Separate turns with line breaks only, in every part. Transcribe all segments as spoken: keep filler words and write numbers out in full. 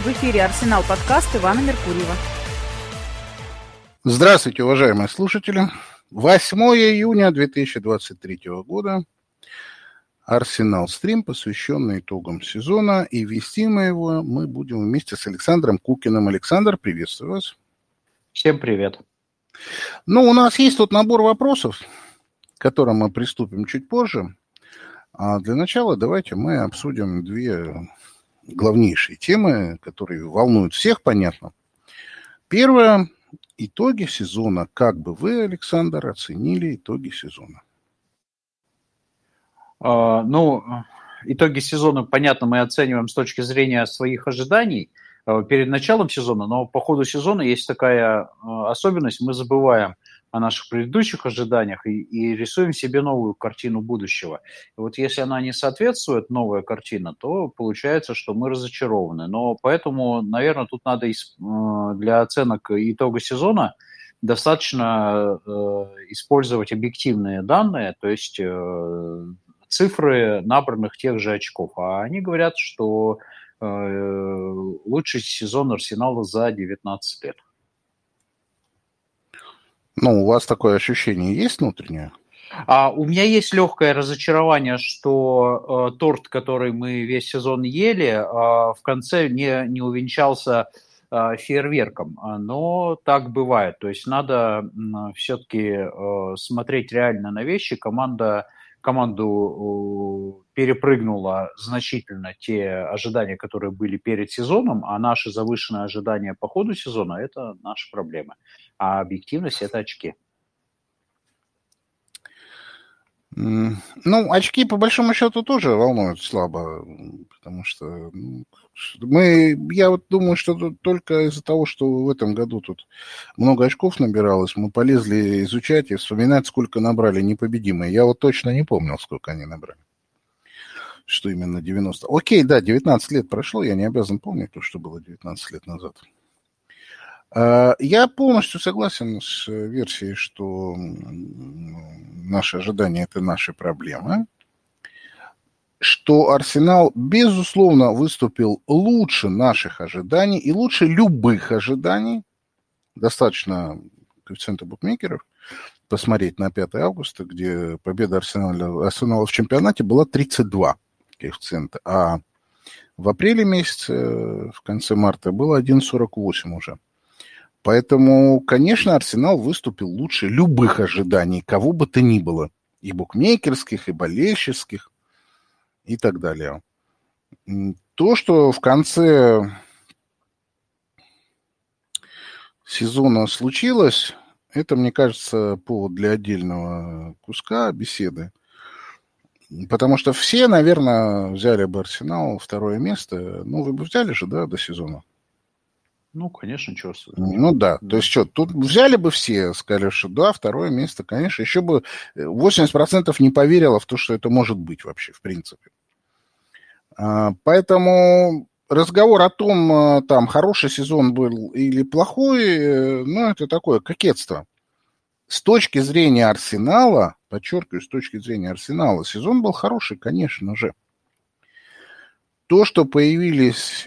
В эфире «Арсенал» подкаст Ивана Меркурьева.
Здравствуйте, уважаемые слушатели. восьмое июня две тысячи двадцать третьего года. «Арсенал Стрим», посвященный итогам сезона. И вести мы его мы будем вместе с Александром Кукиным. Александр, приветствую вас.
Всем привет.
Ну, у нас есть тут набор вопросов, к которым мы приступим чуть позже. А для начала давайте мы обсудим две главнейшие темы, которые волнуют всех, понятно. Первое – итоги сезона. Как бы вы, Александр, оценили итоги сезона?
Uh, ну, итоги сезона, понятно, мы оцениваем с точки зрения своих ожиданий uh, перед началом сезона, но по ходу сезона есть такая uh, особенность, мы забываем о наших предыдущих ожиданиях и, и рисуем себе новую картину будущего. И вот если она не соответствует, новая картина, то получается, что мы разочарованы. Но поэтому, наверное, тут надо uh, для оценок итога сезона достаточно uh, использовать объективные данные, то есть uh, цифры набранных тех же очков. А они говорят, что э, лучший сезон Арсенала за девятнадцать лет.
Ну, у вас такое ощущение есть внутреннее?
А у меня есть легкое разочарование, что э, торт, который мы весь сезон ели, э, в конце не, не увенчался э, фейерверком. Но так бывает. То есть надо э, все-таки э, смотреть реально на вещи. Команда Команду перепрыгнула значительно те ожидания, которые были перед сезоном, а наши завышенные ожидания по ходу сезона – это наши проблемы. А объективность – это очки.
Ну, очки, по большому счету, тоже волнуют слабо, потому что мы, я вот думаю, что тут только из-за того, что в этом году тут много очков набиралось, мы полезли изучать и вспоминать, сколько набрали непобедимые. Я вот точно не помнил, сколько они набрали. Что именно девяносто. Окей, да, девятнадцать лет прошло, я не обязан помнить то, что было девятнадцать лет назад. Я полностью согласен с версией, что наши ожидания – это наши проблемы, что Арсенал, безусловно, выступил лучше наших ожиданий и лучше любых ожиданий. Достаточно коэффициента букмекеров посмотреть на пятое августа, где победа Арсенала, Арсенала в чемпионате была тридцать два коэффициента, а в апреле месяце, в конце марта, было один сорок восемь уже. Поэтому, конечно, Арсенал выступил лучше любых ожиданий, кого бы то ни было. И букмекерских, и болельщических, и так далее. То, что в конце сезона случилось, это, мне кажется, повод для отдельного куска беседы. Потому что все, наверное, взяли бы Арсенал второе место. Ну, вы бы взяли же, да, до сезона?
Ну, конечно, что.
Ну да, то есть что, тут взяли бы все, сказали, что да, второе место, конечно, еще бы восемьдесят процентов не поверило в то, что это может быть вообще, в принципе. Поэтому разговор о том, там, хороший сезон был или плохой, ну, это такое кокетство. С точки зрения Арсенала, подчеркиваю, с точки зрения Арсенала, сезон был хороший, конечно же. То, что появились...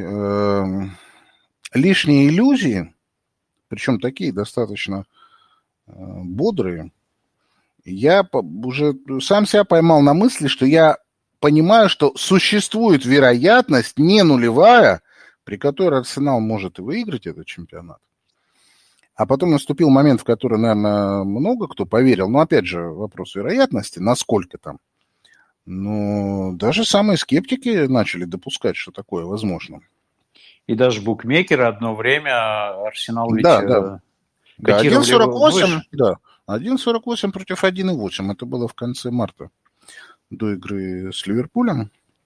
лишние иллюзии, причем такие достаточно э, бодрые, я уже сам себя поймал на мысли, что я понимаю, что существует вероятность не нулевая, при которой Арсенал может и выиграть этот чемпионат. А потом наступил момент, в который, наверное, много кто поверил. Но, опять же, вопрос вероятности, насколько там. Но даже самые скептики начали допускать, что такое возможно.
И даже букмекеры одно время Арсенал ведь
да, да. Да, один сорок восемь,
выше.
Да, один сорок восемь против один восемь. Это было в конце марта до игры с Ливерпулем.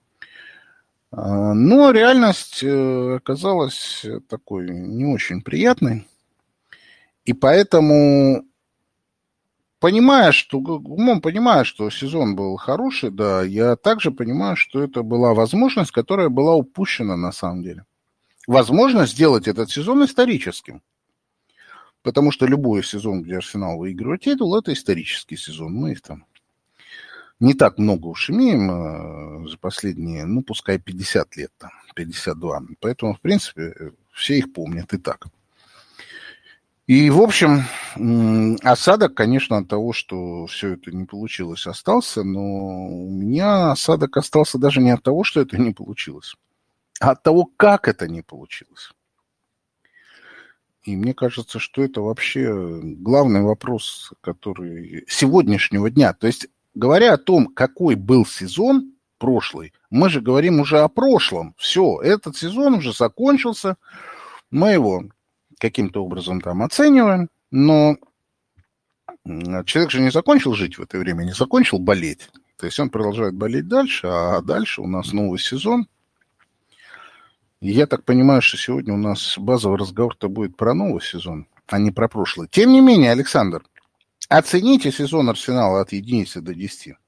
Но реальность оказалась такой не очень приятной. И поэтому, понимая, что, умом понимая, что сезон был хороший, да, я также понимаю, что это была возможность, которая была упущена на самом деле. Возможность сделать этот сезон историческим. Потому что любой сезон, где Арсенал выигрывает титул, это исторический сезон. Мы их там не так много уж имеем за последние, ну, пускай пятьдесят лет, там, пятьдесят два. Поэтому, в принципе, все их помнят и так. И, в общем, осадок, конечно, от того, что все это не получилось, остался, но у меня осадок остался даже не от того, что это не получилось, а от того, как это не получилось. И мне кажется, что это вообще главный вопрос, который сегодняшнего дня. То есть, говоря о том, какой был сезон прошлый, мы же говорим уже о прошлом. Все, этот сезон уже закончился, мы его каким-то образом там оцениваем, но человек же не закончил жить в это время, не закончил болеть. То есть он продолжает болеть дальше, а дальше у нас новый сезон. И я так понимаю, что сегодня у нас базовый разговор-то будет про новый сезон, а не про прошлый. Тем не менее, Александр, оцените сезон Арсенала от единицы до десяти.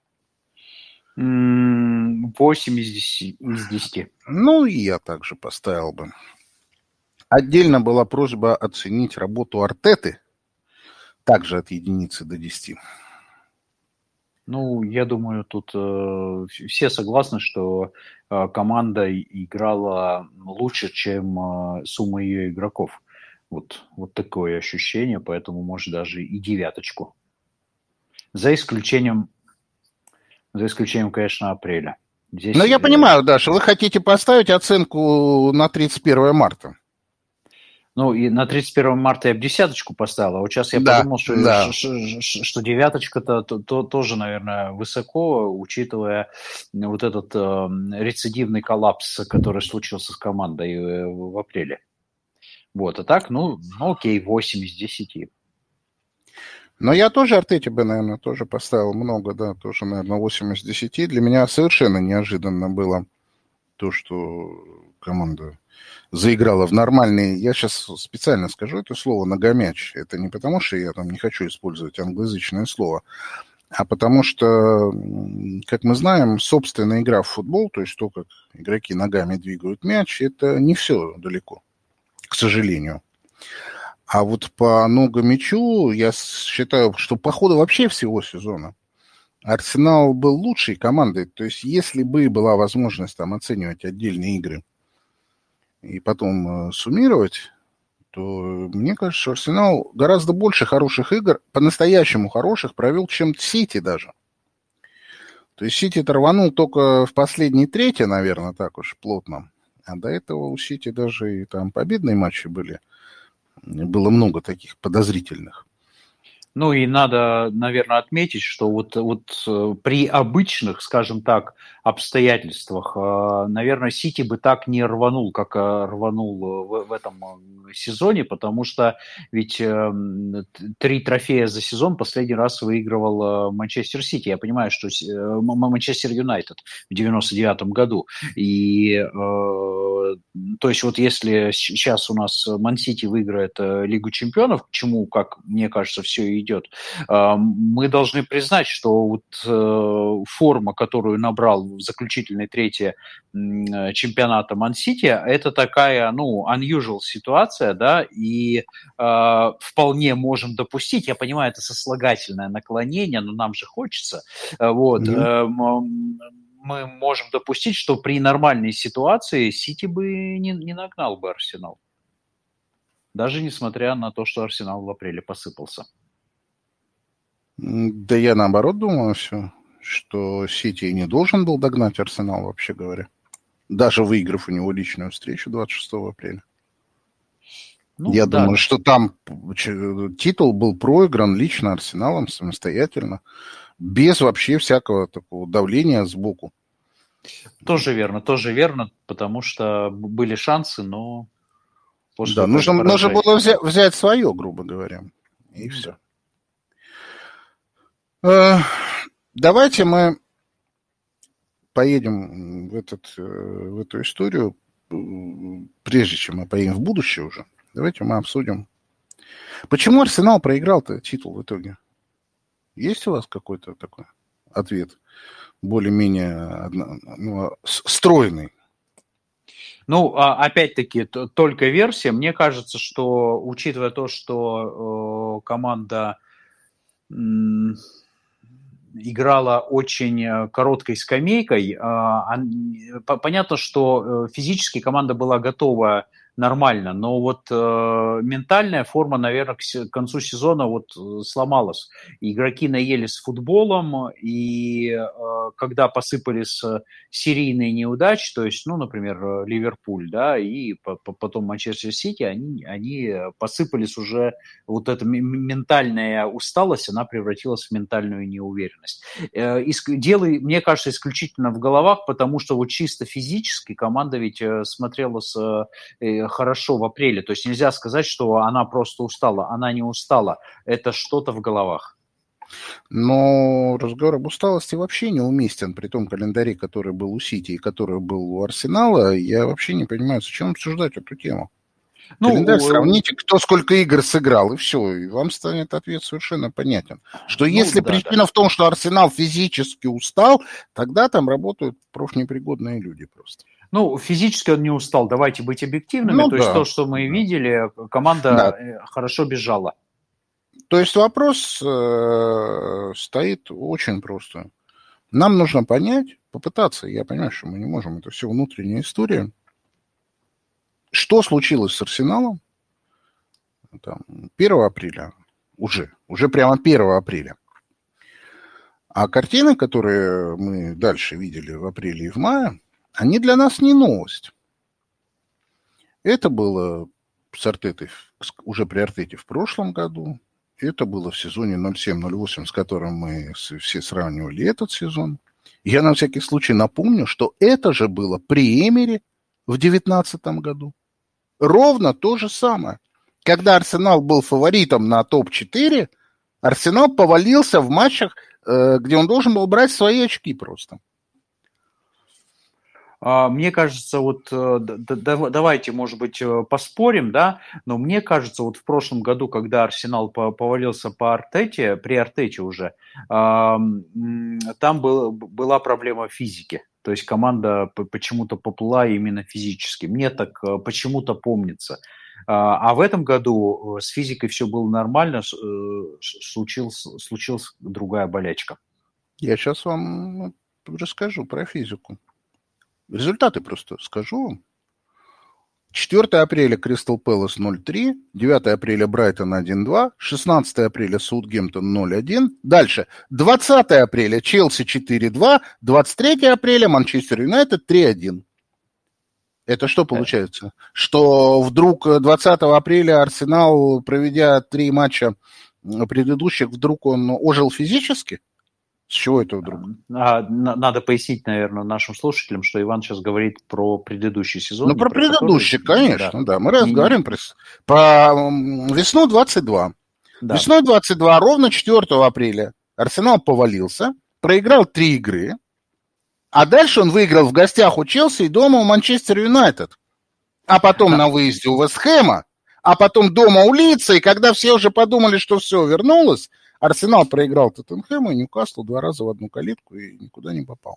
восемь из десяти.
Ну, и я также поставил бы. Отдельно была просьба оценить работу Артеты, также от единицы до десяти.
Ну, я думаю, тут э, все согласны, что э, команда играла лучше, чем э, сумма ее игроков. Вот, вот такое ощущение, поэтому, может, даже и девяточку. За исключением, за исключением, конечно, апреля. Здесь,
Но я
э,
понимаю, Даша, вы хотите поставить оценку на тридцать первое марта.
Ну, и на тридцать первое марта я бы десяточку поставил, а вот сейчас я
Да,
подумал, что,
да.
что, что девяточка-то то, то, тоже, наверное, высоко, учитывая вот этот э, рецидивный коллапс, который случился с командой э, в апреле. Вот, а так, ну, ну окей, восемь из десяти.
Но я тоже Артете бы, наверное, тоже поставил много, да, тоже, наверное, восемь из десяти. Для меня совершенно неожиданно было то, что команда заиграла в нормальный, я сейчас специально скажу это слово, многомяч. Это не потому, что я там не хочу использовать англоязычное слово, а потому что, как мы знаем, собственная игра в футбол, то есть то, как игроки ногами двигают мяч, это не все далеко, к сожалению. А вот по многомячу я считаю, что по ходу вообще всего сезона Арсенал был лучшей командой. То есть если бы была возможность там оценивать отдельные игры и потом э, суммировать, то мне кажется, что Арсенал гораздо больше хороших игр, по-настоящему хороших, провел, чем Сити даже. То есть Сити-то рванул только в последней трети, наверное, так уж плотно. А до этого у Сити даже и там победные матчи были. Было много таких подозрительных.
Ну и надо, наверное, отметить, что вот, вот при обычных, скажем так, обстоятельствах, наверное, Сити бы так не рванул, как рванул в, в этом сезоне, потому что ведь три трофея за сезон последний раз выигрывал Манчестер Сити. Я понимаю, что Манчестер Юнайтед в девяносто девятом году. И то есть вот если сейчас у нас Ман-Сити выиграет Лигу чемпионов, к чему, как мне кажется, все и идет, мы должны признать, что вот форма, которую набрал в заключительной трети чемпионата Ман-Сити, это такая, ну, unusual ситуация, да, и э, вполне можем допустить, я понимаю, это сослагательное наклонение, но нам же хочется, вот, mm-hmm. э, мы можем допустить, что при нормальной ситуации Сити бы не, не нагнал бы Арсенал, даже несмотря на то, что Арсенал в апреле посыпался.
Да я наоборот думаю все, что Сити не должен был догнать Арсенал, вообще говоря. Даже выиграв у него личную встречу двадцать шестого апреля. Ну, я да. думаю, что там титул был проигран лично Арсеналом самостоятельно, без вообще всякого такого давления сбоку.
Тоже верно, тоже верно, потому что были шансы, но...
После да, нужно, нужно было взять, взять свое, грубо говоря, и mm-hmm. все. Давайте мы поедем в, этот, в эту историю, прежде чем мы поедем в будущее уже. Давайте мы обсудим, почему Арсенал проиграл-то титул в итоге. Есть у вас какой-то такой ответ, более-менее ну, стройный?
Ну, опять-таки, только версия. Мне кажется, что, учитывая то, что команда... играла очень короткой скамейкой. Понятно, что физически команда была готова нормально, но вот э, ментальная форма, наверное, к, к концу сезона вот сломалась. Игроки наелись футболом, и э, когда посыпались серийные неудачи, то есть, ну, например, Ливерпуль, да, и по, по, потом Манчестер Сити, они, они посыпались уже, вот эта ментальная усталость, она превратилась в ментальную неуверенность. Э, дело, мне кажется, исключительно в головах, потому что вот чисто физически команда ведь смотрелась э, хорошо в апреле. То есть нельзя сказать, что она просто устала. Она не устала. Это что-то в головах.
Но разговор об усталости вообще неуместен при том календаре, который был у Сити и который был у Арсенала. Я вообще не понимаю, зачем обсуждать эту тему. Ну, Календарь сравните, кто сколько игр сыграл, и все. И вам станет ответ совершенно понятен. Что ну, если да, причина да. в том, что Арсенал физически устал, тогда там работают профнепригодные люди просто.
Ну, физически он не устал, давайте быть объективными. Ну, то да. есть то, что мы да. видели, команда да. хорошо бежала.
То есть вопрос э, стоит очень просто. Нам нужно понять, попытаться, я понимаю, что мы не можем, это все внутренняя история. Что случилось с Арсеналом там, первого апреля, уже, уже прямо первого апреля. А картины, которые мы дальше видели в апреле и в мае, они для нас не новость. Это было с Артетой, уже при Артете в прошлом году. Это было в сезоне ноль семь ноль восемь, с которым мы все сравнивали этот сезон. Я на всякий случай напомню, что это же было при Эмери в две тысячи девятнадцатом году. Ровно то же самое. Когда Арсенал был фаворитом на топ четыре, Арсенал повалился в матчах, где он должен был брать свои очки просто.
Мне кажется, вот давайте, может быть, поспорим, да, но мне кажется, вот в прошлом году, когда Арсенал повалился по Артете, при Артете уже, там был, была проблема физики. То есть команда почему-то поплыла именно физически. Мне так почему-то помнится. А в этом году с физикой все было нормально, случилась, случилась другая болячка.
Я сейчас вам расскажу про физику. Результаты просто скажу вам. четвёртого апреля Кристал Пэлас ноль три, девятого апреля Брайтон один два, шестнадцатого апреля Саутгемптон ноль один. Дальше двадцатого апреля Челси четыре два, двадцать третьего апреля Манчестер Юнайтед три один. Это что получается? Что вдруг двадцатого апреля Арсенал, проведя три матча предыдущих, вдруг он ожил физически? С чего это вдруг?
Надо пояснить, наверное, нашим слушателям, что Иван сейчас говорит про предыдущий сезон.
Ну, про предыдущий, который... конечно, да. да. Мы разговариваем про, про весну двадцать два. Да. Весной двадцать два, ровно четвёртого апреля, Арсенал повалился, проиграл три игры, а дальше он выиграл в гостях у Челси и дома у Манчестер Юнайтед. А потом да. на выезде у Вест Хэма, а потом дома у Лидса, и когда все уже подумали, что все вернулось, Арсенал проиграл Тоттенхэму и Ньюкаслу два раза в одну калитку и никуда не попал.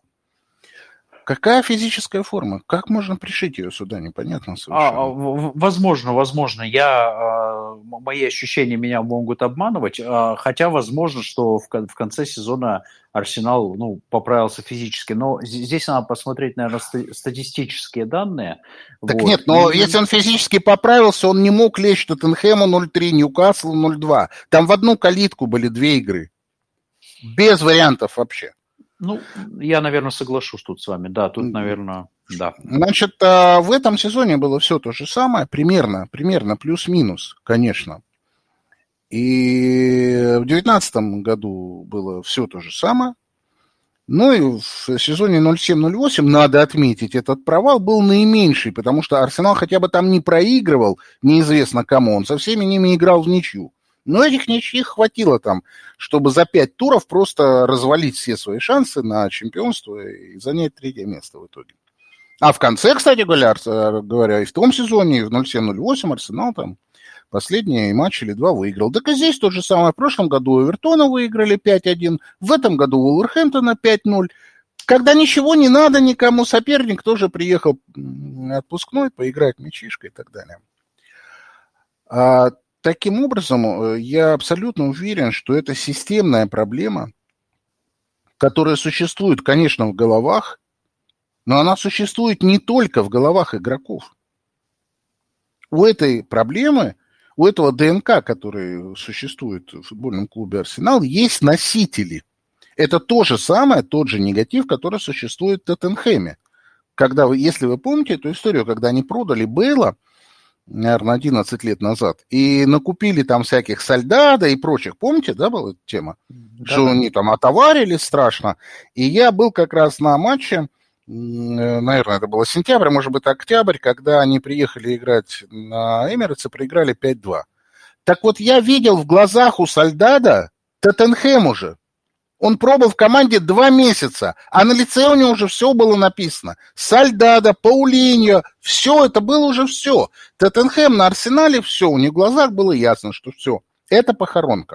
Какая физическая форма? Как можно пришить ее сюда? Непонятно совершенно.
А, возможно, возможно. Я, мои ощущения меня могут обманывать, хотя возможно, что в конце сезона Арсенал ну, поправился физически. Но здесь надо посмотреть, наверное, статистические данные.
Так вот. Нет, но и... если он физически поправился, он не мог лечь Тоттенхэму ноль три, Ньюкаслу ноль два. Там в одну калитку были две игры. Без вариантов вообще.
Ну, я, наверное, соглашусь тут с вами. Да, тут, наверное, да.
Значит, в этом сезоне было все то же самое, примерно, примерно плюс-минус, конечно. И в девятнадцатом году было все то же самое. Ну и в сезоне ноль семь ноль восемь, надо отметить, этот провал был наименьший, потому что Арсенал хотя бы там не проигрывал, неизвестно кому, он со всеми ними играл в ничью. Но этих ничьих хватило там, чтобы за пять туров просто развалить все свои шансы на чемпионство и занять третье место в итоге. А в конце, кстати говоря, говоря и в том сезоне, и в ноль семь ноль восемь Арсенал там последний матч или два выиграл. Так и здесь то же самое. В прошлом году Эвертона выиграли пять один, в этом году Вулверхэмптона пять ноль. Когда ничего не надо никому, соперник тоже приехал отпускной, поиграть мячишкой и так далее. А таким образом, я абсолютно уверен, что это системная проблема, которая существует, конечно, в головах, но она существует не только в головах игроков. У этой проблемы, у этого ДНК, который существует в футбольном клубе «Арсенал», есть носители. Это то же самое, тот же негатив, который существует в Тоттенхэме. Когда вы, если вы помните эту историю, когда они продали Бейла, наверное, одиннадцать лет назад, и накупили там всяких Сальдадо и прочих. Помните, да, была эта тема? Да, что да. Они там отоварились страшно. И я был как раз на матче, наверное, это было сентябрь, может быть, октябрь, когда они приехали играть на Эмирейтс и проиграли пять два. Так вот, я видел в глазах у Сальдадо Тоттенхэм уже. Он пробыл в команде два месяца, а на лице у него уже все было написано. Сальдадо, Паулиньо, все, это было уже все. Тоттенхэм на Арсенале, все, у них в глазах было ясно, что все, это похоронка.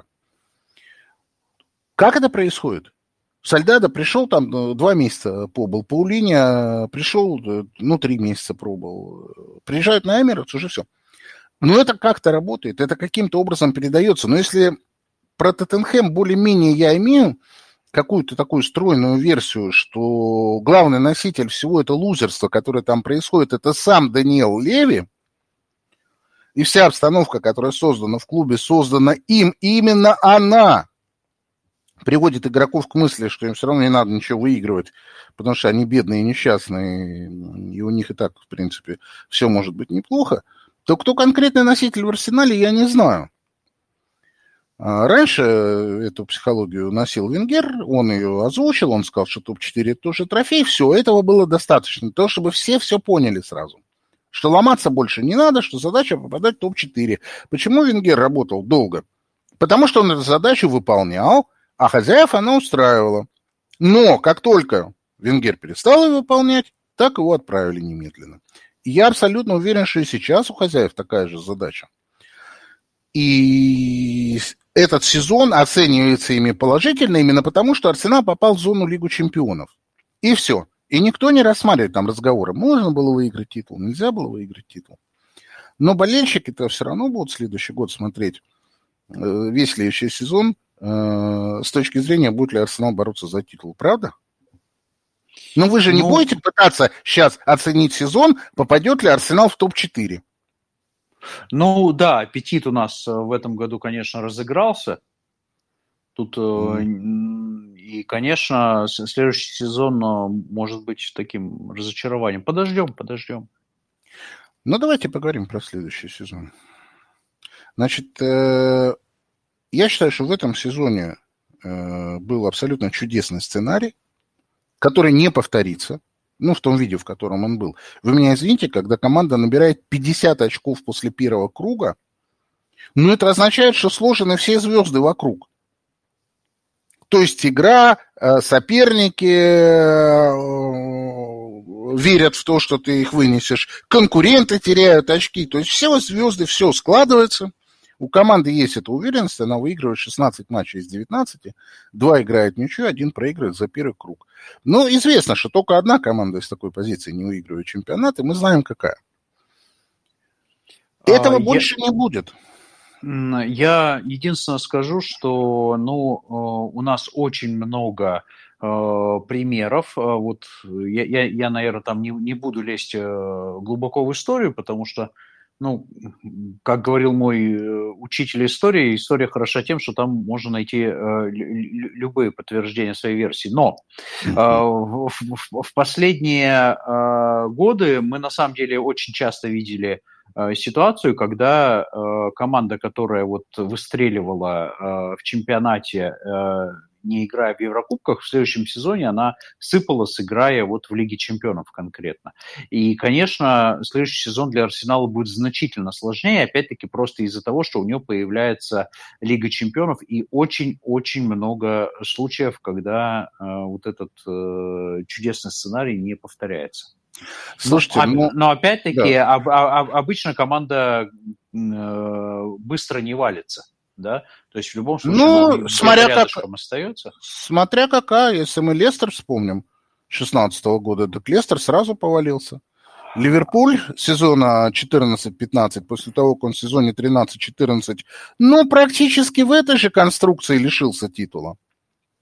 Как это происходит? Сальдадо пришел, там два месяца побыл, Паулиньо пришел, ну, три месяца пробыл. Приезжают на Эмирейтс, уже все. Но это как-то работает, это каким-то образом передается. Но если... Про Тоттенхэм более-менее я имею какую-то такую стройную версию, что главный носитель всего это лузерства, которое там происходит, это сам Даниэл Леви, и вся обстановка, которая создана в клубе, создана им, именно она приводит игроков к мысли, что им все равно не надо ничего выигрывать, потому что они бедные и несчастные, и у них и так, в принципе, все может быть неплохо, то кто конкретный носитель в Арсенале, я не знаю. Раньше эту психологию носил Венгер, он ее озвучил, он сказал, что топ четыре это тоже трофей, все, этого было достаточно, для того, чтобы все все поняли сразу, что ломаться больше не надо, что задача попадать в топ четыре. Почему Венгер работал долго? Потому что он эту задачу выполнял, а хозяев она устраивала. Но как только Венгер перестал ее выполнять, так его отправили немедленно. И я абсолютно уверен, что и сейчас у хозяев такая же задача. И этот сезон оценивается ими положительно именно потому, что Арсенал попал в зону Лигу чемпионов. И все. И никто не рассматривает там разговоры. Можно было выиграть титул, нельзя было выиграть титул. Но болельщики-то все равно будут следующий год смотреть весь следующий сезон с точки зрения, будет ли Арсенал бороться за титул. Правда? Но вы же не ну... будете пытаться сейчас оценить сезон, попадет ли Арсенал в топ четыре.
Ну да, аппетит у нас в этом году, конечно, разыгрался. Тут mm. и, конечно, следующий сезон может быть таким разочарованием. Подождем, подождем.
Ну давайте поговорим про следующий сезон. Значит, я считаю, что в этом сезоне был абсолютно чудесный сценарий, который не повторится. Ну, в том виде, в котором он был. Вы меня извините, когда команда набирает пятьдесят очков после первого круга, ну, это означает, что сложены все звезды вокруг. То есть игра, соперники верят в то, что ты их вынесешь, конкуренты теряют очки. То есть все звезды, все складывается. У команды есть эта уверенность, она выигрывает шестнадцать матчей из девятнадцати, два играет ничью, один проигрывает за первый круг. Но известно, что только одна команда из такой позиции не выигрывает чемпионат, и мы знаем, какая. Этого а, больше я... не будет.
Я единственное скажу, что ну, у нас очень много примеров. Вот я, я, я наверное, там не, не буду лезть глубоко в историю, потому что ну, как говорил мой учитель истории, история хороша тем, что там можно найти э, любые подтверждения своей версии. Но э, в, в, в последние э, годы мы на самом деле очень часто видели э, ситуацию, когда э, команда, которая вот выстреливала э, в чемпионате, э, не играя в Еврокубках, в следующем сезоне она сыпалась, играя вот в Лиге чемпионов конкретно. И, конечно, следующий сезон для Арсенала будет значительно сложнее, опять-таки просто из-за того, что у него появляется Лига чемпионов и очень-очень много случаев, когда э, вот этот э, чудесный сценарий не повторяется. Слушайте, но, ну, но опять-таки да. об, об, обычно команда э, быстро не валится. Да? То есть в любом случае
ну, смотря как,
остается.
Смотря какая, если мы Лестер вспомним шестнадцатого года, так Лестер сразу повалился. Ливерпуль сезона четырнадцать-пятнадцать, после того, как он в сезоне тринадцать-четырнадцать, ну, практически в этой же конструкции лишился титула.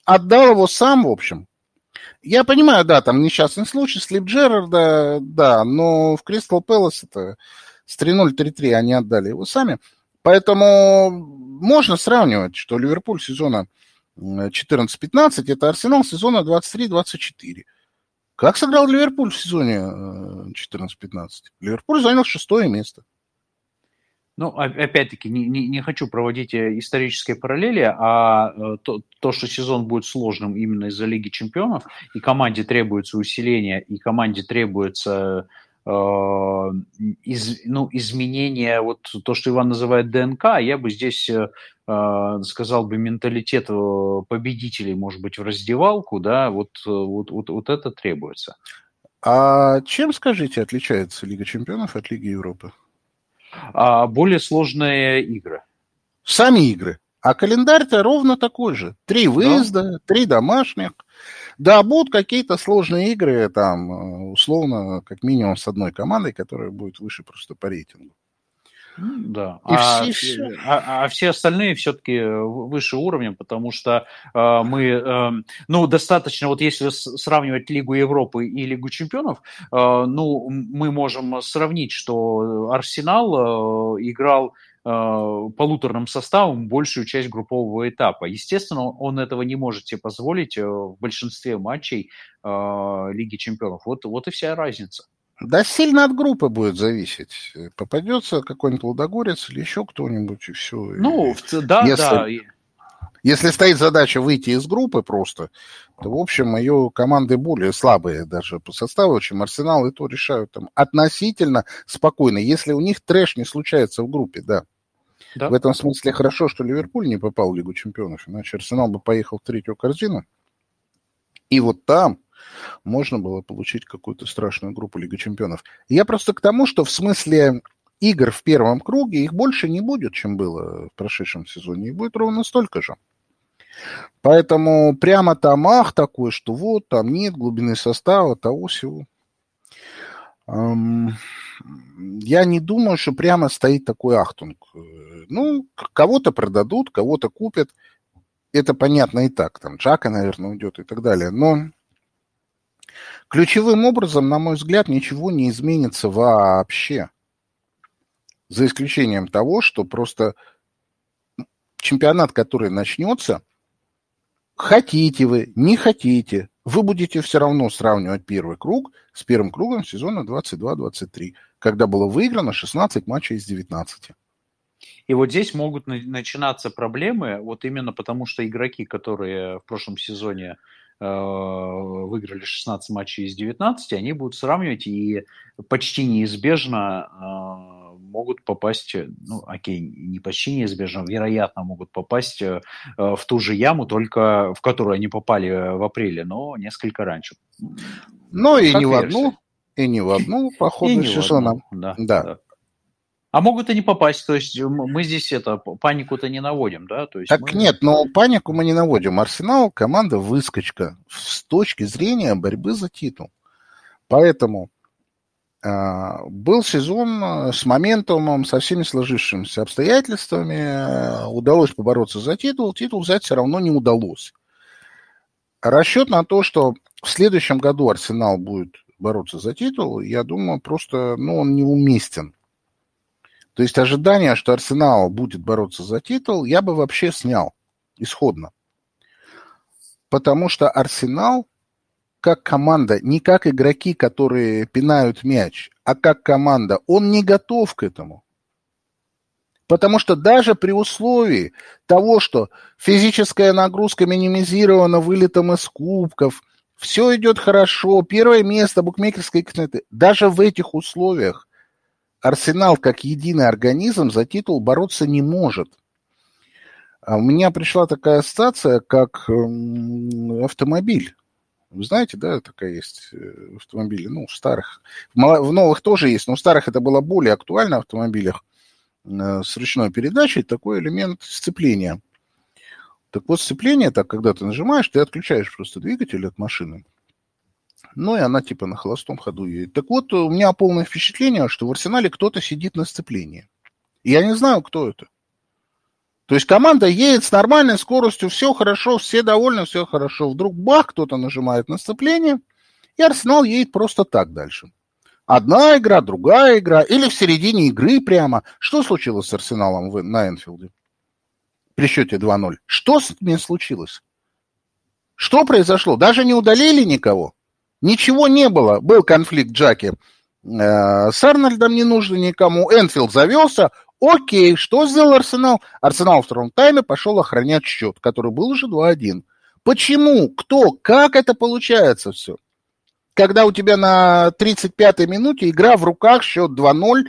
отдал его сам, в общем. Я понимаю, да, там несчастный случай, слип Джерарда, да, но в Кристал Пэлас это с три ноль три три они отдали его сами. Поэтому можно сравнивать, что Ливерпуль сезона четырнадцать пятнадцать это Арсенал сезона двадцать три двадцать четыре. Как сыграл Ливерпуль в сезоне четырнадцать пятнадцать? Ливерпуль занял шестое место.
Ну, опять-таки, не, не, не хочу проводить исторические параллели, а то, то, что сезон будет сложным именно из-за Лиги Чемпионов, и команде требуется усиление, и команде требуется э, из, ну, изменение, вот то, что Иван называет ДНК, я бы здесь э, сказал бы менталитет победителей, может быть, в раздевалку, да, вот, вот, вот, вот это требуется.
А чем, скажите, отличается Лига Чемпионов от Лиги Европы?
А более сложные игры.
Сами игры. А календарь-то ровно такой же. Три выезда, да. Три домашних. Да, будут какие-то сложные игры, там, условно, как минимум с одной командой, которая будет выше просто по рейтингу.
Да, а все, а, а все остальные все-таки выше уровня, потому что э, мы, э, ну, достаточно, вот если сравнивать Лигу Европы и Лигу Чемпионов, э, ну, мы можем сравнить, что Арсенал э, играл э, полуторным составом большую часть группового этапа. Естественно, он этого не может себе позволить в большинстве матчей э, Лиги Чемпионов. Вот, вот и вся разница.
Да сильно от группы будет зависеть. Попадется какой-нибудь Лудогорец или еще кто-нибудь, и все.
Ну,
и
да,
если,
да.
Если стоит задача выйти из группы просто, то, в общем, ее команды более слабые даже по составу, чем Арсенал, и то решают там относительно спокойно, если у них трэш не случается в группе, да. да. В этом смысле хорошо, что Ливерпуль не попал в Лигу Чемпионов, иначе Арсенал бы поехал в третью корзину. И вот там можно было получить какую-то страшную группу Лиги Чемпионов. Я просто к тому, что в смысле игр в первом круге их больше не будет, чем было в прошедшем сезоне. Их будет ровно столько же. Поэтому прямо там ах такой, что вот там нет глубины состава, того всего. Эм, я не думаю, что прямо стоит такой ахтунг. Ну, кого-то продадут, кого-то купят. Это понятно и так. Там Джака, наверное, уйдет и так далее. Но ключевым образом, на мой взгляд, ничего не изменится вообще. За исключением того, что просто чемпионат, который начнется, хотите вы, не хотите, вы будете все равно сравнивать первый круг с первым кругом сезона двадцать два двадцать три, когда было выиграно шестнадцать матчей из девятнадцати.
И вот здесь могут начинаться проблемы, вот именно потому, что игроки, которые в прошлом сезоне выиграли шестнадцать матчей из девятнадцати, они будут сравнивать и почти неизбежно э, могут попасть, ну, окей, не почти неизбежно, вероятно, могут попасть э, в ту же яму, только в которую они попали в апреле, но несколько раньше.
Ну, и не в одну, и не в одну по ходу сезона.
Да,
да.
да. А могут и не попасть, то есть мы здесь это, панику-то не наводим, да? То есть
так
мы...
нет, но панику мы не наводим. Арсенал – команда выскочка с точки зрения борьбы за титул. Поэтому э, был сезон с моментумом, со всеми сложившимися обстоятельствами. Э, удалось побороться за титул, титул взять все равно не удалось. Расчет на то, что в следующем году Арсенал будет бороться за титул, я думаю, просто ну, он неуместен. То есть ожидание, что Арсенал будет бороться за титул, я бы вообще снял исходно. Потому что Арсенал, как команда, не как игроки, которые пинают мяч, а как команда, он не готов к этому. Потому что даже при условии того, что физическая нагрузка минимизирована вылетом из кубков, все идет хорошо, первое место букмекерской книгы, даже в этих условиях Арсенал как единый организм за титул бороться не может. А у меня пришла такая ассоциация, как автомобиль. Вы знаете, да, такая есть автомобили, ну, в старых. В новых тоже есть, но в старых это было более актуально в автомобилях с ручной передачей, такой элемент сцепления. Так вот, сцепление, так, когда ты нажимаешь, ты отключаешь просто двигатель от машины. Ну, и она типа на холостом ходу едет. Так вот, у меня полное впечатление, что в Арсенале кто-то сидит на сцеплении. И я не знаю, кто это. То есть команда едет с нормальной скоростью, все хорошо, все довольны, все хорошо. Вдруг бах, кто-то нажимает на сцепление, и Арсенал едет просто так дальше. Одна игра, другая игра, или в середине игры прямо. Что случилось с Арсеналом на Энфилде при счете два ноль? Что с ними случилось? Что произошло? Даже не удалили никого. Ничего не было. Был конфликт Джаки э, с Арнольдом, не нужно никому. Энфилд завелся. Окей, что сделал Арсенал? Арсенал в втором тайме пошел охранять счет, который был уже два один. Почему? Кто? Как это получается все? Когда у тебя на тридцать пятой минуте игра в руках, счет два ноль,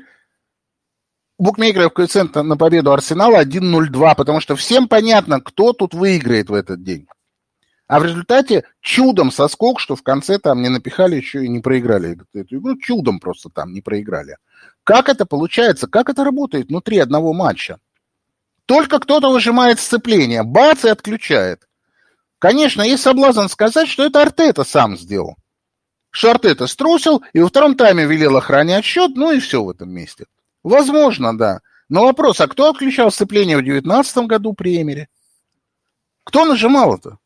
букмекеров коэффициент на победу Арсенала один ноль два, потому что всем понятно, кто тут выиграет в этот день. А в результате чудом соскок, что в конце там не напихали еще и не проиграли эту игру, чудом просто там не проиграли. Как это получается? Как это работает внутри одного матча? Только кто-то выжимает сцепление, бац, и отключает. Конечно, есть соблазн сказать, что это Артета сам сделал. Что Артета струсил и во втором тайме велел охранять счет, ну и все в этом месте. Возможно, да. Но вопрос, а кто отключал сцепление в девятнадцатом году при Эмери? Кто нажимал это?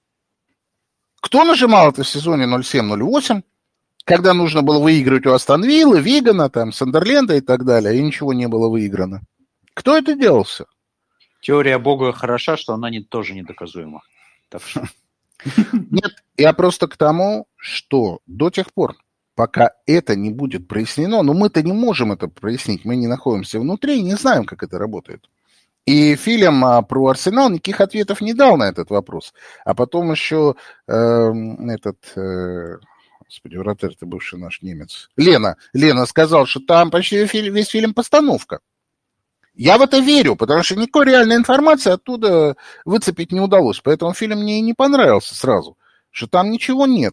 Кто нажимал это в сезоне ноль семь ноль восемь, когда нужно было выигрывать у Астон Виллы, Вигана, там, Сандерленда и так далее, и ничего не было выиграно? Кто это делался?
Теория Бога хороша, что она не, тоже недоказуема. Так что...
Нет, я просто к тому, что до тех пор, пока это не будет прояснено, но мы-то не можем это прояснить, мы не находимся внутри и не знаем, как это работает. И фильм про Арсенал никаких ответов не дал на этот вопрос. А потом еще э, этот, э, господи, вратарь, ты бывший наш немец, Лена, Лена сказал, что там почти весь фильм постановка. Я в это верю, потому что никакой реальной информации оттуда выцепить не удалось. Поэтому фильм мне и не понравился сразу, что там ничего нет.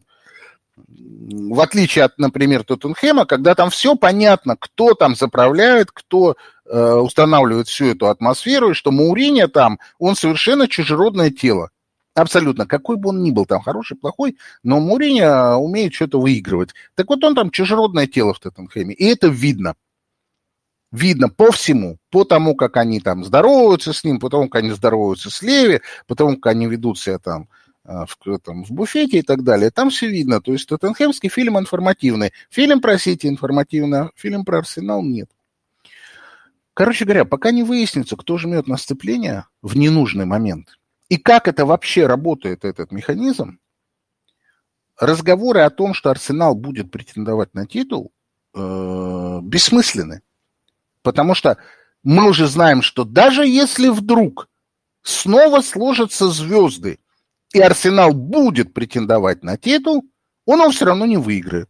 В отличие от, например, Тоттенхэма, когда там все понятно, кто там заправляет, кто э, устанавливает всю эту атмосферу, и что Мауриньо там, он совершенно чужеродное тело. Абсолютно. Какой бы он ни был там, хороший, плохой, но Мауриньо умеет что-то выигрывать. Так вот он там чужеродное тело в Тоттенхэме, и это видно. Видно по всему, по тому, как они там здороваются с ним, по тому, как они здороваются с Леви, по тому, как они ведут себя там в, там, в буфете и так далее. Там все видно. То есть тоттенхэмский фильм информативный. Фильм про Сити информативный, а фильм про Арсенал нет. Короче говоря, пока не выяснится, кто жмет на сцепление в ненужный момент и как это вообще работает, этот механизм, разговоры о том, что Арсенал будет претендовать на титул, э, бессмысленны. Потому что мы уже знаем, что даже если вдруг снова сложатся звезды, и Арсенал будет претендовать на титул, он его все равно не выиграет.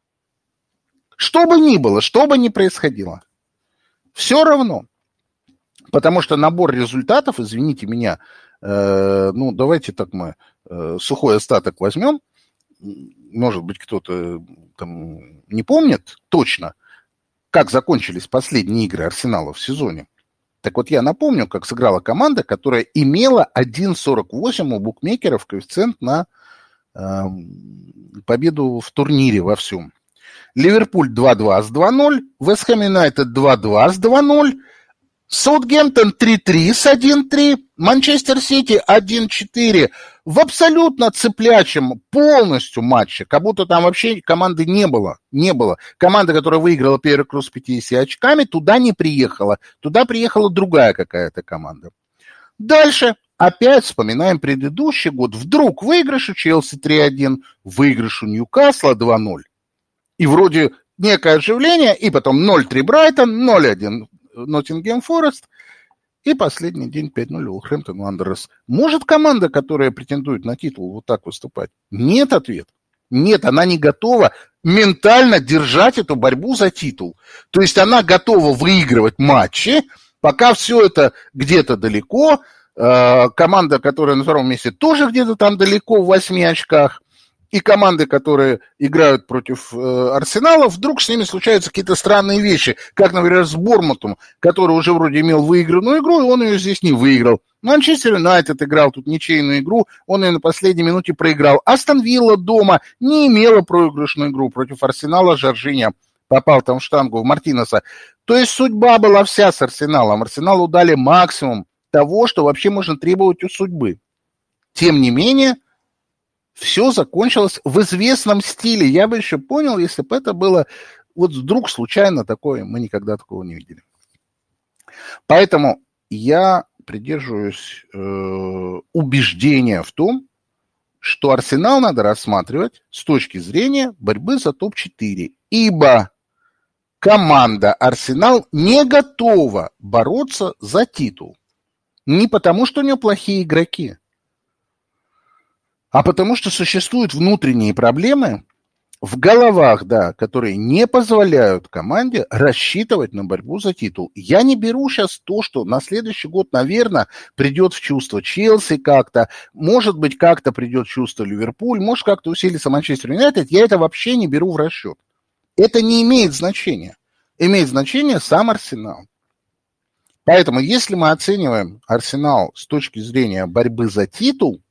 Что бы ни было, что бы ни происходило, все равно. Потому что набор результатов, извините меня, э, ну давайте так мы э, сухой остаток возьмем, может быть кто-то там не помнит точно, как закончились последние игры Арсенала в сезоне. Так вот, я напомню, как сыграла команда, которая имела один сорок восемь у букмекеров коэффициент на э, победу в турнире во всем. Ливерпуль два два с два ноль, Вест Хэм Юнайтед два два с два ноль, Саутгемптон три три с один три, Манчестер Сити один четыре в абсолютно цеплячем полностью матче, как будто там вообще команды не было. Не было. Команда, которая выиграла первый круг с пятьюдесятью очками, туда не приехала. Туда приехала другая какая-то команда. Дальше опять вспоминаем предыдущий год. Вдруг выигрыш у Челси три один, выигрыш у Ньюкасла два ноль. И вроде некое оживление, и потом ноль три Брайтон, ноль один Ноттингем Форест, и последний день пять ноль Вулверхэмптон Уандерерс. Может команда, которая претендует на титул, вот так выступать? Нет ответа. Нет, она не готова ментально держать эту борьбу за титул. То есть она готова выигрывать матчи, пока все это где-то далеко. Команда, которая на втором месте, тоже где-то там далеко, в восьми очках. И команды, которые играют против э, Арсенала, вдруг с ними случаются какие-то странные вещи, как, например, с Бормутом, который уже вроде имел выигранную игру, и он ее здесь не выиграл. Манчестер Юнайтед играл тут ничейную игру, он ее на последней минуте проиграл. Астон Вилла дома не имела проигрышную игру против Арсенала, Жоржиньо попал там в штангу в Мартинеса. То есть судьба была вся с Арсеналом. Арсеналу дали максимум того, что вообще можно требовать у судьбы. Тем не менее, все закончилось в известном стиле. Я бы еще понял, если бы это было вот вдруг случайно такое, мы никогда такого не видели. Поэтому я придерживаюсь э, убеждения в том, что Арсенал надо рассматривать с точки зрения борьбы за топ четыре. Ибо команда Арсенал не готова бороться за титул. Не потому, что у нее плохие игроки, а потому, что существуют внутренние проблемы в головах, да, которые не позволяют команде рассчитывать на борьбу за титул. Я не беру сейчас то, что на следующий год, наверное, придет в чувство Челси как-то, может быть, как-то придет в чувство Ливерпуль, может, как-то усилится Манчестер Юнайтед. Я это вообще не беру в расчет. Это не имеет значения. Имеет значение сам Арсенал. Поэтому, если мы оцениваем Арсенал с точки зрения борьбы за титул,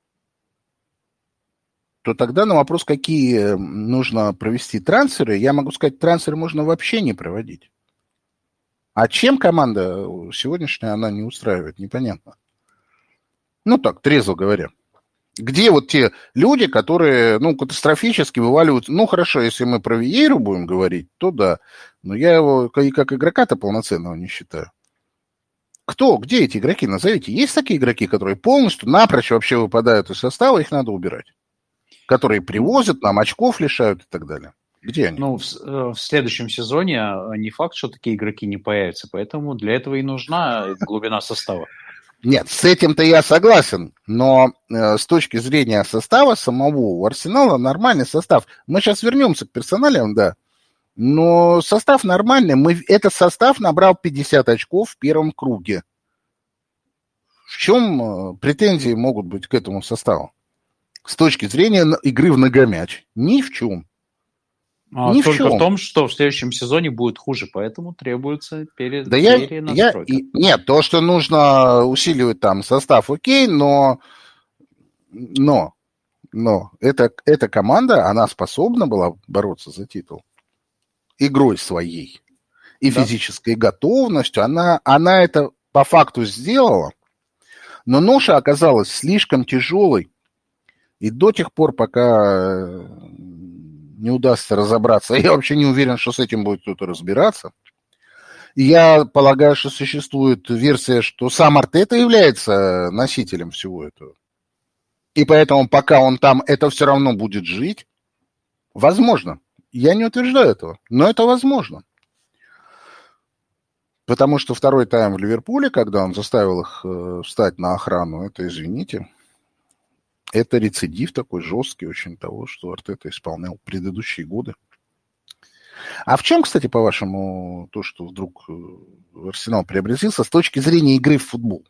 то тогда на вопрос, какие нужно провести трансферы, я могу сказать, трансферы можно вообще не проводить. А чем команда сегодняшняя она не устраивает, непонятно. Ну так, трезво говоря. Где вот те люди, которые, ну, катастрофически вываливают... Ну, хорошо, если мы про Виейру будем говорить, то да. Но я его и как игрока-то полноценного не считаю. Кто? Где эти игроки? Назовите. Есть такие игроки, которые полностью, напрочь вообще выпадают из состава, их надо убирать? Которые привозят, нам очков лишают и так далее. Где они?
Ну, в, в следующем сезоне не факт, что такие игроки не появятся, поэтому для этого и нужна глубина состава.
Нет, с этим-то я согласен, но э, с точки зрения состава самого у Арсенала нормальный состав. Мы сейчас вернемся к персоналиям, да, но состав нормальный. Мы, этот состав набрал пятьдесят очков в первом круге. В чем э, претензии могут быть к этому составу? С точки зрения игры в ногомяч. Ни в чем.
А, Ни только в, в том, что в следующем сезоне будет хуже, поэтому требуется пере...
да перенастройка. Я, я, нет, то, что нужно усиливать там состав, окей, но, но, но эта, эта команда, она способна была бороться за титул игрой своей и да. физической готовностью. Она, она это по факту сделала, но ноша оказалась слишком тяжелой. И до тех пор, пока не удастся разобраться, я вообще не уверен, что с этим будет кто-то разбираться. Я полагаю, что существует версия, что сам Артета является носителем всего этого. И поэтому, пока он там, это все равно будет жить. Возможно. Я не утверждаю этого, но это возможно. Потому что второй тайм в Ливерпуле, когда он заставил их встать на охрану, это, извините... Это рецидив такой жесткий очень того, что Артета исполнял предыдущие годы. А в чем, кстати, по-вашему, то, что вдруг Арсенал преобразился с точки зрения игры в футбол?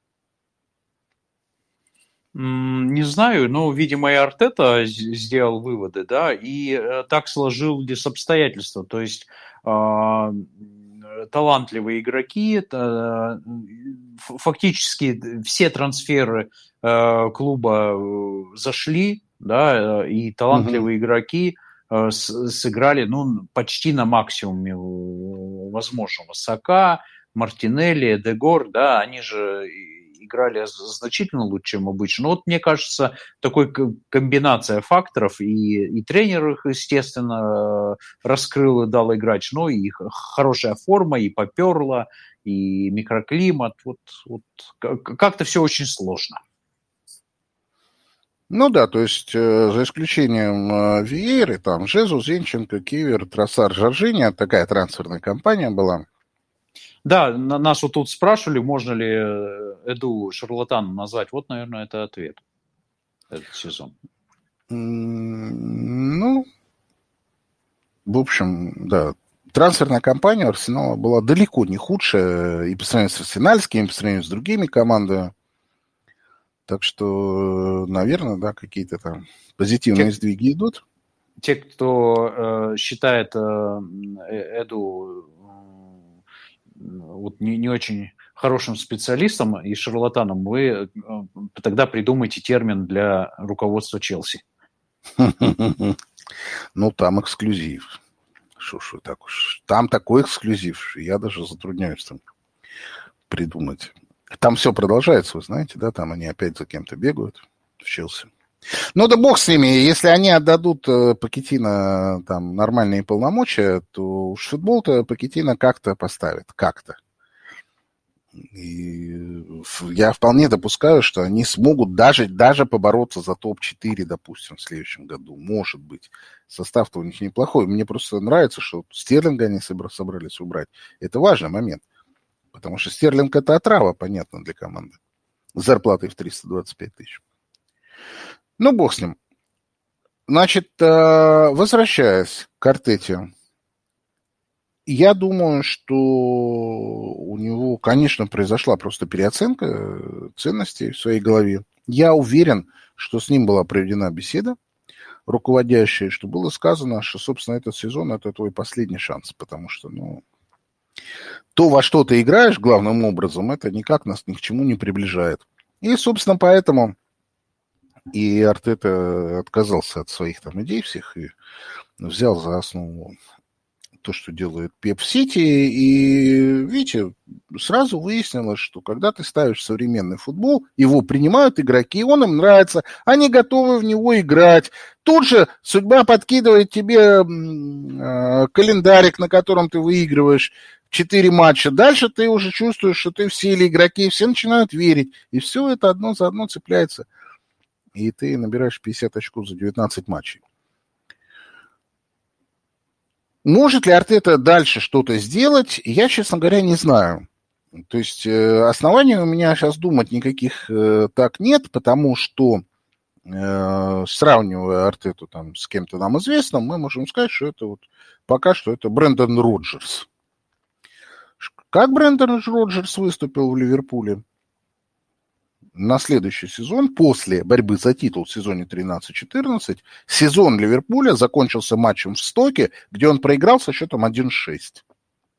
Не знаю, но, видимо, и Артета сделал выводы, да, и так сложились обстоятельства. То есть э, талантливые игроки, э, фактически все трансферы э, клуба зашли, да, и талантливые угу. игроки э, с, сыграли, ну, почти на максимуме возможного. Сака, Мартинелли, Дегор, да, они же играли значительно лучше, чем обычно. Но вот, мне кажется, такой комбинация факторов, и, и тренер их, естественно, раскрыл и дал играть, но и хорошая форма, и поперло, и микроклимат. Вот, вот как-то все очень сложно.
Ну да, то есть э, за исключением э, Виейры, там Жезу, Зинченко, Кивер, Тросар, Жоржиньо, такая трансферная кампания была.
Да, нас вот тут спрашивали, можно ли Эду шарлатаном назвать. Вот, наверное, это ответ. Этот сезон.
Ну, в общем, да. Трансферная кампания Арсенала была далеко не худшая и по сравнению с арсенальскими, и по сравнению с другими командами. Так что, наверное, да, какие-то там позитивные те, сдвиги идут.
Те, кто э, считает э, Эду вот не, не очень хорошим специалистом и шарлатаном, вы тогда придумайте термин для руководства Челси.
Ну, там эксклюзив. Шо ж вы так уж. Там такой эксклюзив, я даже затрудняюсь там придумать. Там все продолжается, вы знаете, да, там они опять за кем-то бегают в Челси. Ну да бог с ними, если они отдадут Покеттино там нормальные полномочия, то уж футбол-то Покеттино как-то поставит, как-то. И я вполне допускаю, что они смогут даже, даже побороться за топ четыре, допустим, в следующем году. Может быть. Состав-то у них неплохой. Мне просто нравится, что Стерлинга они собрались убрать. Это важный момент. Потому что Стерлинг – это отрава, понятно, для команды. С зарплатой в триста двадцать пять тысяч. Ну, бог с ним. Значит, возвращаясь к Артете, я думаю, что у него, конечно, произошла просто переоценка ценностей в своей голове. Я уверен, что с ним была проведена беседа руководящая, что было сказано, что, собственно, этот сезон – это твой последний шанс, потому что, ну, то, во что ты играешь главным образом, это никак нас ни к чему не приближает. И, собственно, поэтому и Артета отказался от своих там идей всех и взял за основу то, что делает Пеп в Сити. И, видите, сразу выяснилось, что когда ты ставишь современный футбол, его принимают игроки, он им нравится, они готовы в него играть. Тут же судьба подкидывает тебе э, календарик, на котором ты выигрываешь четыре матча. Дальше ты уже чувствуешь, что ты в силе, игроки, все начинают верить. И все это одно за одно цепляется. И ты набираешь пятьдесят очков за девятнадцать матчей. Может ли Артета дальше что-то сделать, я, честно говоря, не знаю. То есть э, оснований у меня сейчас думать никаких э, так нет, потому что, э, сравнивая Артету там, с кем-то нам известным, мы можем сказать, что это вот пока что это Брендан Роджерс. Как Брендан Роджерс выступил в Ливерпуле на следующий сезон, после борьбы за титул в сезоне тринадцать-четырнадцать, сезон Ливерпуля закончился матчем в Стоке, где он проиграл со счетом один шесть.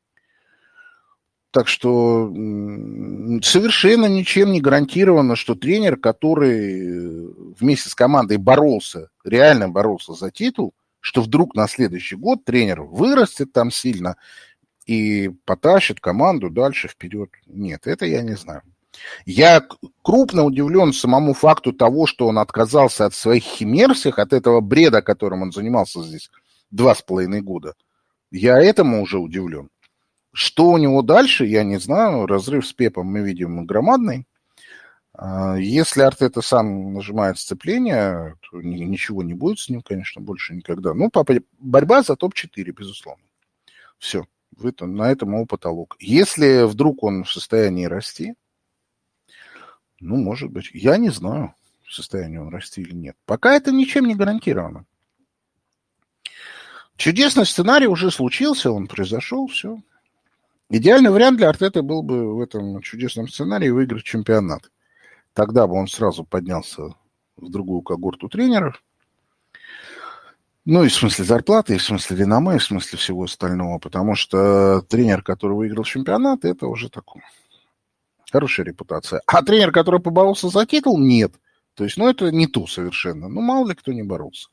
Так что совершенно ничем не гарантировано, что тренер, который вместе с командой боролся, реально боролся за титул, что вдруг на следующий год тренер вырастет там сильно и потащит команду дальше вперед. Нет, это я не знаю. Я крупно удивлен самому факту того, что он отказался от своих химер всех, от этого бреда, которым он занимался здесь два с половиной года. Я этому уже удивлен. Что у него дальше, я не знаю. Разрыв с Пепом мы видим громадный. Если Артета сам нажимает сцепление, то ничего не будет с ним, конечно, больше никогда. Ну, борьба за топ четыре, безусловно. Все. На этом его потолок. Если вдруг он в состоянии расти, ну, может быть. Я не знаю, в состоянии он расти или нет. Пока это ничем не гарантировано. Чудесный сценарий уже случился, он произошел, все. Идеальный вариант для Артета был бы в этом чудесном сценарии выиграть чемпионат. Тогда бы он сразу поднялся в другую когорту тренеров. Ну, и в смысле зарплаты, и в смысле реноме, и в смысле всего остального. Потому что тренер, который выиграл чемпионат, это уже такой... Хорошая репутация. А тренер, который поборолся за титул, нет. То есть, ну, это не то совершенно. Ну, мало ли кто не боролся.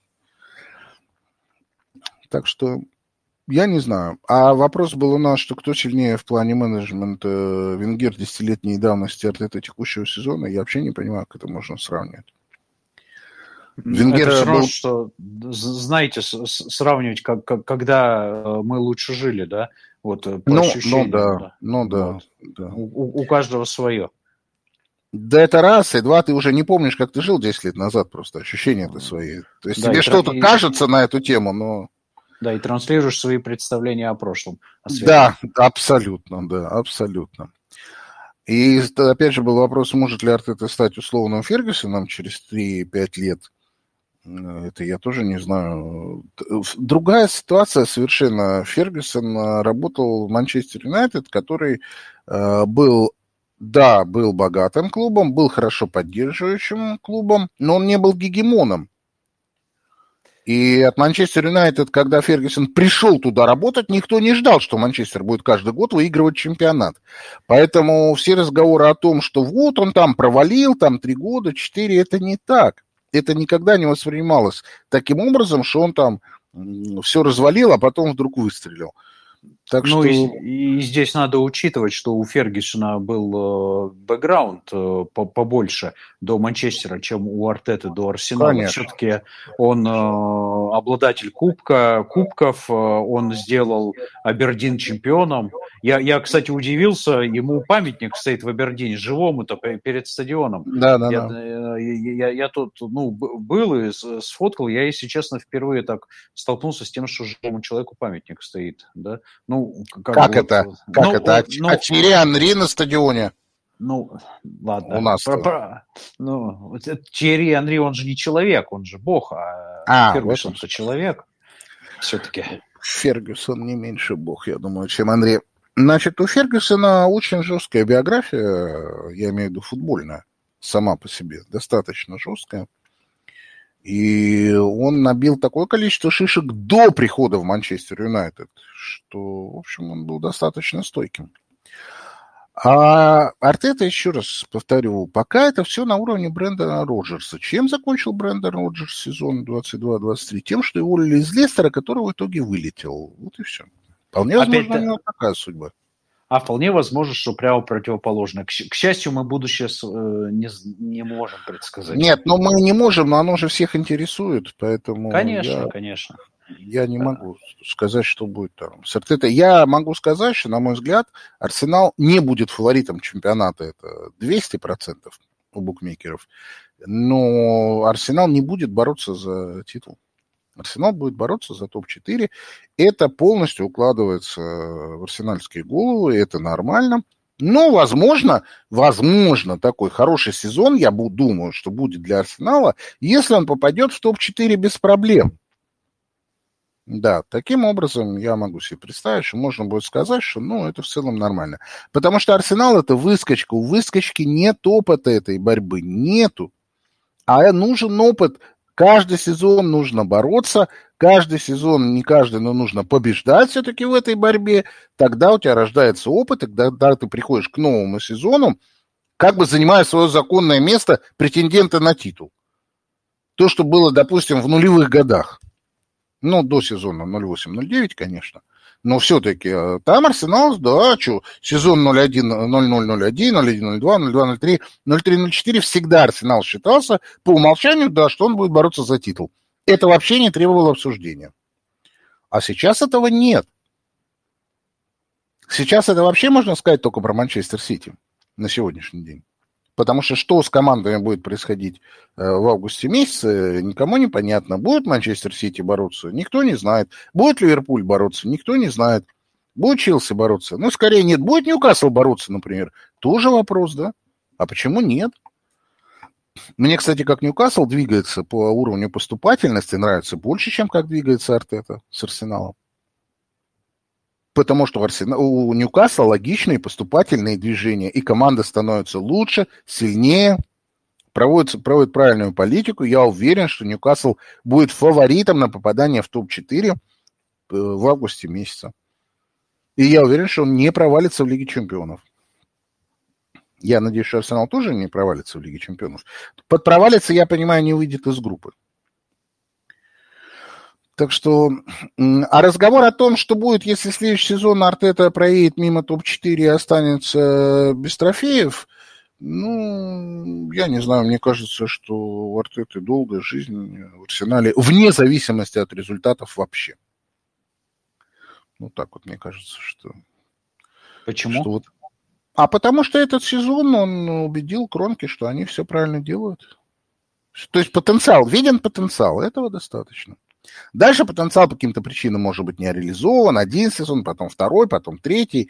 Так что, я не знаю. А вопрос был у нас, что кто сильнее в плане менеджмента, Венгер десятилетней давности, Артета текущего сезона. Я вообще не понимаю, как это можно сравнивать.
Венгер это был... что, знаете, сравнивать, как, как, когда мы лучше жили, да? Вот, по
ну,
ощущениям.
Ну да,
да.
ну да.
Вот.
да.
У, у каждого свое.
Да это раз, и два, ты уже не помнишь, как ты жил десять лет назад, просто ощущения-то свои. То есть да, тебе что-то и... кажется на эту тему, но...
Да, и транслируешь свои представления о прошлом. О
да, абсолютно, да, абсолютно. И опять же был вопрос, может ли Артета стать условным Фергюсоном через три-пять лет. Это я тоже не знаю. Другая ситуация совершенно. Фергюсон работал в Манчестер Юнайтед, который э, был, да, был богатым клубом, был хорошо поддерживающим клубом, но он не был гегемоном. И от Манчестер Юнайтед, когда Фергюсон пришел туда работать, никто не ждал, что Манчестер будет каждый год выигрывать чемпионат. Поэтому все разговоры о том, что вот он там провалил, там три года, четыре, это не так. Это никогда не воспринималось таким образом, что он там все развалил, а потом вдруг выстрелил. Так
Ну,
что...
и, и здесь надо учитывать, что у Фергюсона был э, бэкграунд э, по- побольше до Манчестера, чем у Артеты до Арсенала.
Конечно.
Все-таки он э, обладатель кубка, кубков, э, он сделал Абердин чемпионом. Я, я, кстати, удивился, ему памятник стоит в Абердине, живому-то перед стадионом.
Да, да,
я,
да.
Я, я, я тут ну, был и сфоткал, я, если честно, впервые так столкнулся с тем, что живому человеку памятник стоит, да. Ну, как
как
вот,
это? Как
ну,
это? А,
ну,
а Тьерри Анри на стадионе?
Ну, ладно.
У нас
про, про, ну, Тьерри Анри, он же не человек, он же бог, а,
а
Фергюсон-то человек все-таки.
Фергюсон не меньше бог, я думаю, чем Анри. Значит, у Фергюсона очень жесткая биография, я имею в виду футбольная, сама по себе, достаточно жесткая. И он набил такое количество шишек до прихода в Манчестер Юнайтед, что, в общем, он был достаточно стойким. А Артета, еще раз повторю, пока это все на уровне Брэндона Роджерса. Чем закончил Брэндон Роджерс сезон двадцать два двадцать три? Тем, что его уволили из Лестера, который в итоге вылетел. Вот и все. Вполне возможно,
Опять,
у него такая судьба.
А вполне возможно, что прямо противоположно. К, к счастью, мы будущее э, не, не можем предсказать.
Нет, но мы не можем, но оно же всех интересует, поэтому
конечно,
я,
конечно.
я не могу сказать, что будет там с Артетой. Я могу сказать, что, на мой взгляд, Арсенал не будет фаворитом чемпионата, это двести процентов у букмекеров, но Арсенал не будет бороться за титул. Арсенал будет бороться за топ четыре. Это полностью укладывается в арсенальские головы, это нормально. Но, возможно, возможно, такой хороший сезон, я думаю, что будет для Арсенала, если он попадет в топ четыре без проблем. Да, таким образом я могу себе представить, что можно будет сказать, что ну, это в целом нормально. Потому что Арсенал – это выскочка. У выскочки нет опыта этой борьбы, нету. А нужен опыт. Каждый сезон нужно бороться, каждый сезон, не каждый, но нужно побеждать все-таки в этой борьбе. Тогда у тебя рождается опыт, и когда ты приходишь к новому сезону, как бы занимая свое законное место претендента на титул. То, что было, допустим, в нулевых годах. Ну, до сезона ноль восемь ноль девять, конечно. Но все-таки там Арсенал, да, что, сезон ноль один ноль ноль ноль один, ноль один ноль два, ноль два ноль три, ноль три ноль четыре всегда Арсенал считался по умолчанию, да, что он будет бороться за титул. Это вообще не требовало обсуждения. А сейчас этого нет. Сейчас это вообще можно сказать только про Манчестер Сити на сегодняшний день. Потому что что с командами будет происходить в августе месяце, никому не понятно. Будет Манчестер Сити бороться? Никто не знает. Будет Ливерпуль бороться? Никто не знает. Будет Челси бороться? Ну, скорее нет. Будет Ньюкасл бороться, например? Тоже вопрос, да? А почему нет? Мне, кстати, как Ньюкасл двигается по уровню поступательности, нравится больше, чем как двигается Артета с Арсеналом. Потому что у, Арсенал, у Ньюкасла логичные поступательные движения, и команда становится лучше, сильнее, проводит, проводит правильную политику. Я уверен, что Ньюкасл будет фаворитом на попадание в топ четыре в августе месяце. И я уверен, что он не провалится в Лиге чемпионов. Я надеюсь, что Арсенал тоже не провалится в Лиге чемпионов. Под провалится, я понимаю, не выйдет из группы. Так что, а разговор о том, что будет, если следующий сезон Артета проедет мимо топ четыре и останется без трофеев, ну, я не знаю, мне кажется, что у Артеты долгая жизнь в Арсенале, вне зависимости от результатов вообще. Ну, так вот, мне кажется, что...
Почему?
Что вот... А потому что этот сезон он убедил Кронки, что они все правильно делают. То есть потенциал, виден потенциал, этого достаточно. Дальше потенциал по каким-то причинам может быть не реализован. Один сезон, потом второй, потом третий.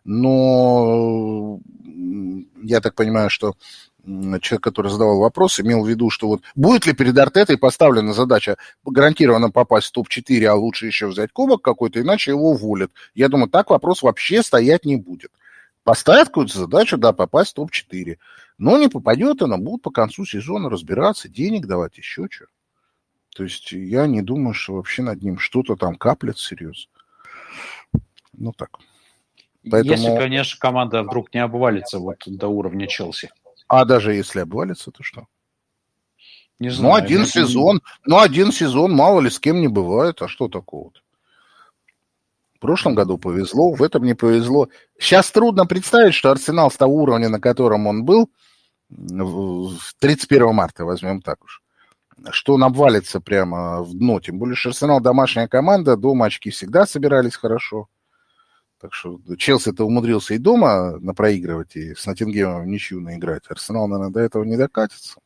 Но я так понимаю, что человек, который задавал вопрос, имел в виду, что вот будет ли перед Артетой поставлена задача гарантированно попасть в топ четыре, а лучше еще взять кубок какой-то, иначе его уволят. Я думаю, так вопрос вообще стоять не будет. Поставят какую-то задачу, да, попасть в топ четыре. Но не попадет она, будут по концу сезона разбираться, денег давать, еще что. То есть я не думаю, что вообще над ним что-то там каплет серьезно. Ну так.
Поэтому... Если, конечно, команда вдруг не обвалится вот до уровня Челси.
А даже если обвалится, то что?
Не знаю.
Ну, один сезон, ну, один сезон, мало ли с кем не бывает, а что такого-то? прошлом году повезло, в этом не повезло. Сейчас трудно представить, что Арсенал с того уровня, на котором он был, тридцать первого марта, возьмем так уж, что он обвалится прямо в дно. Тем более, что Арсенал домашняя команда, дома очки всегда собирались хорошо. Так что Челси-то умудрился и дома напроигрывать, и с Ноттингемом в ничью наиграть. Арсенал, наверное, до этого не докатится.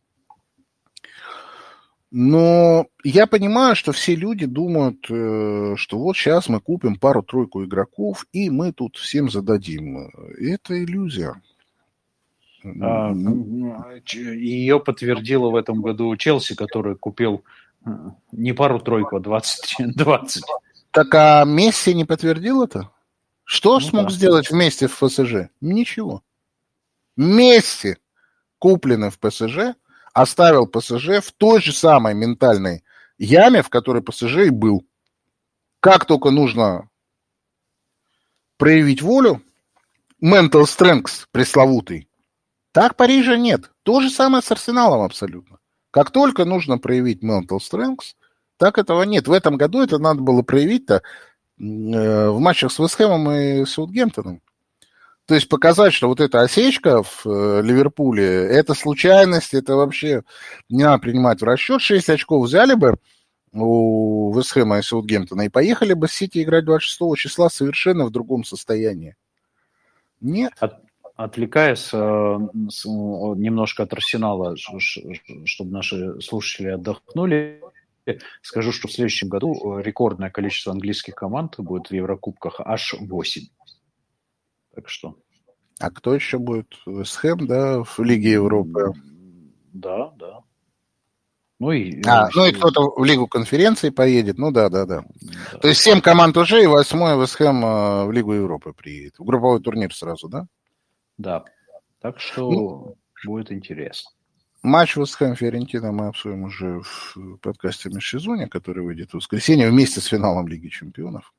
Но я понимаю, что все люди думают, что вот сейчас мы купим пару-тройку игроков, и мы тут всем зададим. И это иллюзия.
А, ее подтвердила в этом году Челси, который купил не пару-тройку, а двадцать. двадцать.
Так а Месси не подтвердил это? Что ну, смог
да.
сделать вместе в ПСЖ? Ничего. Месси, купленный в ПСЖ, оставил ПСЖ в той же самой ментальной яме, в которой ПСЖ и был. Как только нужно проявить волю, mental strength пресловутый, так Парижа нет. То же самое с Арсеналом абсолютно. Как только нужно проявить mental strength, так этого нет. В этом году это надо было проявить-то в матчах с Вестхэмом и Саутгемптоном. То есть показать, что вот эта осечка в Ливерпуле, это случайность, это вообще не надо принимать в расчет. шесть очков взяли бы у Вестхэма и Саутгемптона и поехали бы с Сити играть двадцать шестого числа совершенно в другом состоянии. Нет.
От, отвлекаясь э, с, немножко от Арсенала, чтобы наши слушатели отдохнули, скажу, что в следующем году рекордное количество английских команд будет в Еврокубках аж восемь. Так что.
А кто еще будет? Вестхэм, да, в Лиге Европы?
Да, да. Ну и,
а, ну и кто-то в Лигу конференции поедет. Ну да, да, да. да. То есть семь команд уже, и восьмой Вестхэм в Лигу Европы приедет. В групповой турнир сразу, да?
Да. Так что ну, будет интересно.
Матч Вестхэм-Фиорентина мы обсудим уже в подкасте «Межсезонье», который выйдет в воскресенье вместе с финалом Лиги Чемпионов.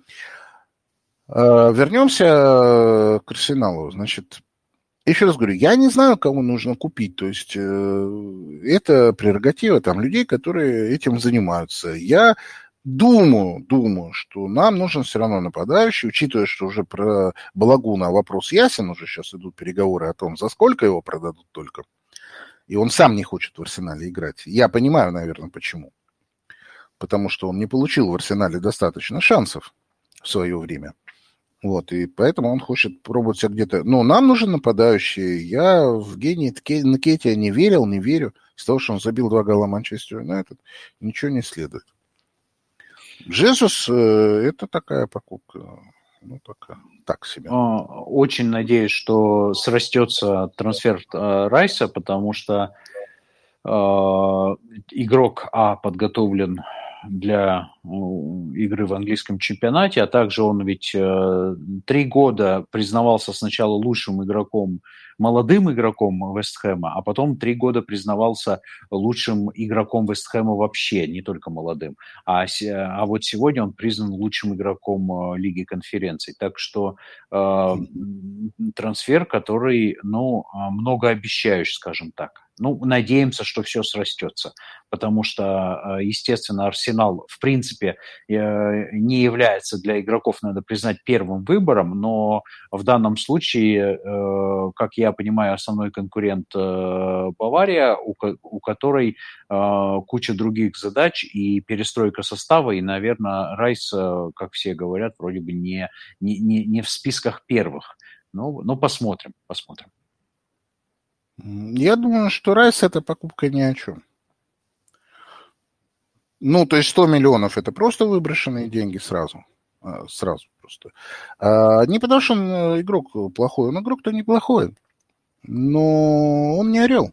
Вернемся к Арсеналу. Значит, еще раз говорю, я не знаю, кого нужно купить. То есть это прерогатива там людей, которые этим занимаются. Я думаю, думаю, что нам нужен все равно нападающий, учитывая, что уже про Балагуна вопрос ясен, уже сейчас идут переговоры о том, за сколько его продадут только. И он сам не хочет в Арсенале играть. Я понимаю, наверное, почему. Потому что он не получил в Арсенале достаточно шансов в свое время. Вот, и поэтому он хочет пробовать себя где-то. Но нам нужен нападающий. Я в гении Нкетия не верил, не верю. С того, что он забил два гола Манчестер Юнайтед, ничего не следует. Джезус – это такая покупка. Ну, пока так себе.
Очень надеюсь, что срастется трансфер Райса, потому что э, игрок А подготовлен для игры в английском чемпионате, а также он ведь э, три года признавался сначала лучшим игроком, молодым игроком Вестхэма, а потом три года признавался лучшим игроком Вестхэма вообще, не только молодым. А, а вот сегодня он признан лучшим игроком Лиги конференций. Так что э, трансфер, который, ну, многообещающий, скажем так. Ну, надеемся, что все срастется, потому что, естественно, Арсенал, в принципе, не является для игроков, надо признать, первым выбором, но в данном случае, как я понимаю, основной конкурент Бавария, у которой куча других задач и перестройка состава, и, наверное, Райс, как все говорят, вроде бы не, не, не в списках первых. Ну, ну, посмотрим, посмотрим.
Я думаю, что Райс – это покупка ни о чем. Ну, то есть сто миллионов – это просто выброшенные деньги сразу. Сразу просто. А не потому, что он игрок плохой. Он игрок-то неплохой. Но он не орел.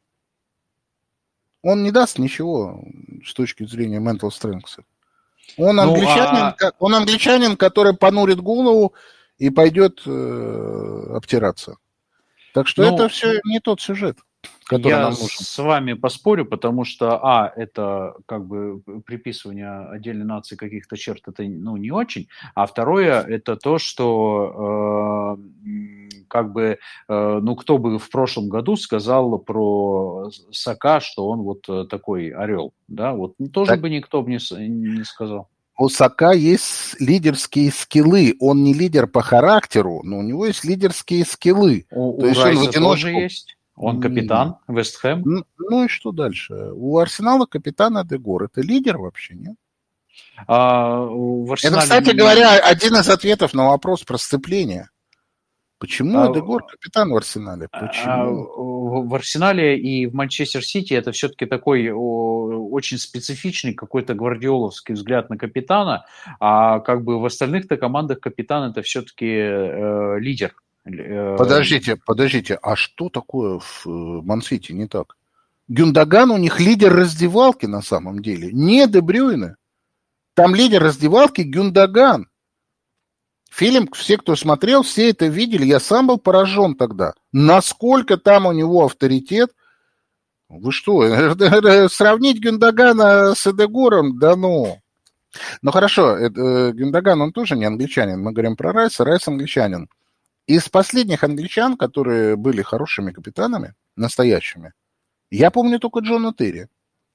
Он не даст ничего с точки зрения mental strength. Он англичанин, ну, а... он англичанин, который понурит голову и пойдет э, обтираться. Так что ну, это все не тот сюжет, который
я
нам нужен.
Я с вами поспорю, потому что, а, это как бы приписывание отдельной нации каких-то черт, это, ну, не очень, а второе, это то, что э, как бы, э, ну, кто бы в прошлом году сказал про Сака, что он вот такой орел, да, вот тоже так... бы никто бы не, не сказал.
У Сака есть лидерские скиллы. Он не лидер по характеру, но у него есть лидерские скиллы.
У,
То
у
есть
Райса
он в одиночку...
тоже есть. Он капитан Вест Хэм.
Ну, ну и что дальше? У Арсенала капитан Адегор. Это лидер вообще, нет?
А, в Арсенале...
Это, кстати говоря, один из ответов на вопрос про сцепление. Почему а, Адегор капитан в Арсенале? Почему?
В Арсенале и в Манчестер Сити это все-таки такой очень специфичный какой-то гвардиоловский взгляд на капитана, а как бы в остальных-то командах капитан это все-таки э, лидер.
Подождите, подождите, а что такое в Ман-Сити не так? Гюндоган у них лидер раздевалки на самом деле, не Де Брюйне. Там лидер раздевалки Гюндоган. Фильм, все, кто смотрел, все это видели. Я сам был поражен тогда. Насколько там у него авторитет. Вы что, сравнить Гюндогана с Эдегором? Да ну. Ну хорошо, Гюндоган, он тоже не англичанин. Мы говорим про Райса, Райс англичанин. Из последних англичан, которые были хорошими капитанами, настоящими, я помню только Джона Терри.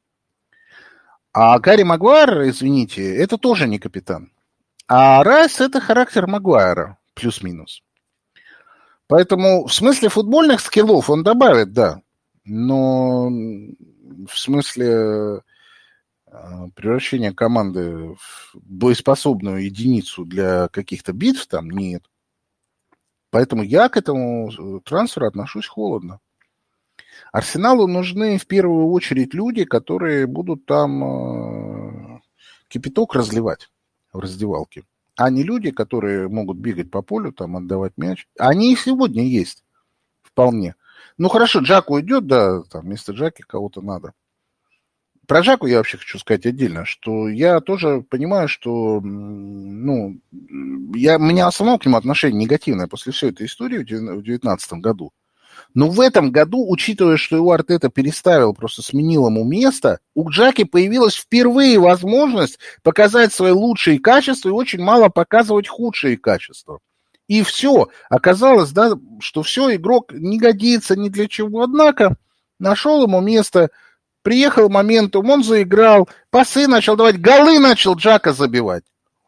А Гарри Магуайр, извините, это тоже не капитан. А Райс – это характер Магуайра, плюс-минус. Поэтому в смысле футбольных скиллов он добавит, да. Но в смысле превращения команды в боеспособную единицу для каких-то битв там нет. Поэтому я к этому трансферу отношусь холодно. Арсеналу нужны в первую очередь люди, которые будут там кипяток разливать в раздевалке, а не люди, которые могут бегать по полю, там, отдавать мяч. Они и сегодня есть, вполне. Ну, хорошо, Джак уйдет, да, там, вместо Джаки кого-то надо. Про Джаку я вообще хочу сказать отдельно, что я тоже понимаю, что, ну, я, у меня в основном к нему отношение негативное после всей этой истории в две тысячи девятнадцатом году. Но в этом году, учитывая, что его Артета переставил, просто сменил ему место, у Джаки появилась впервые возможность показать свои лучшие качества и очень мало показывать худшие качества. И все. Оказалось, да, что все, игрок не годится ни для чего. Однако нашел ему место, приехал моментум, он заиграл, пасы начал давать, голы начал Джака забивать.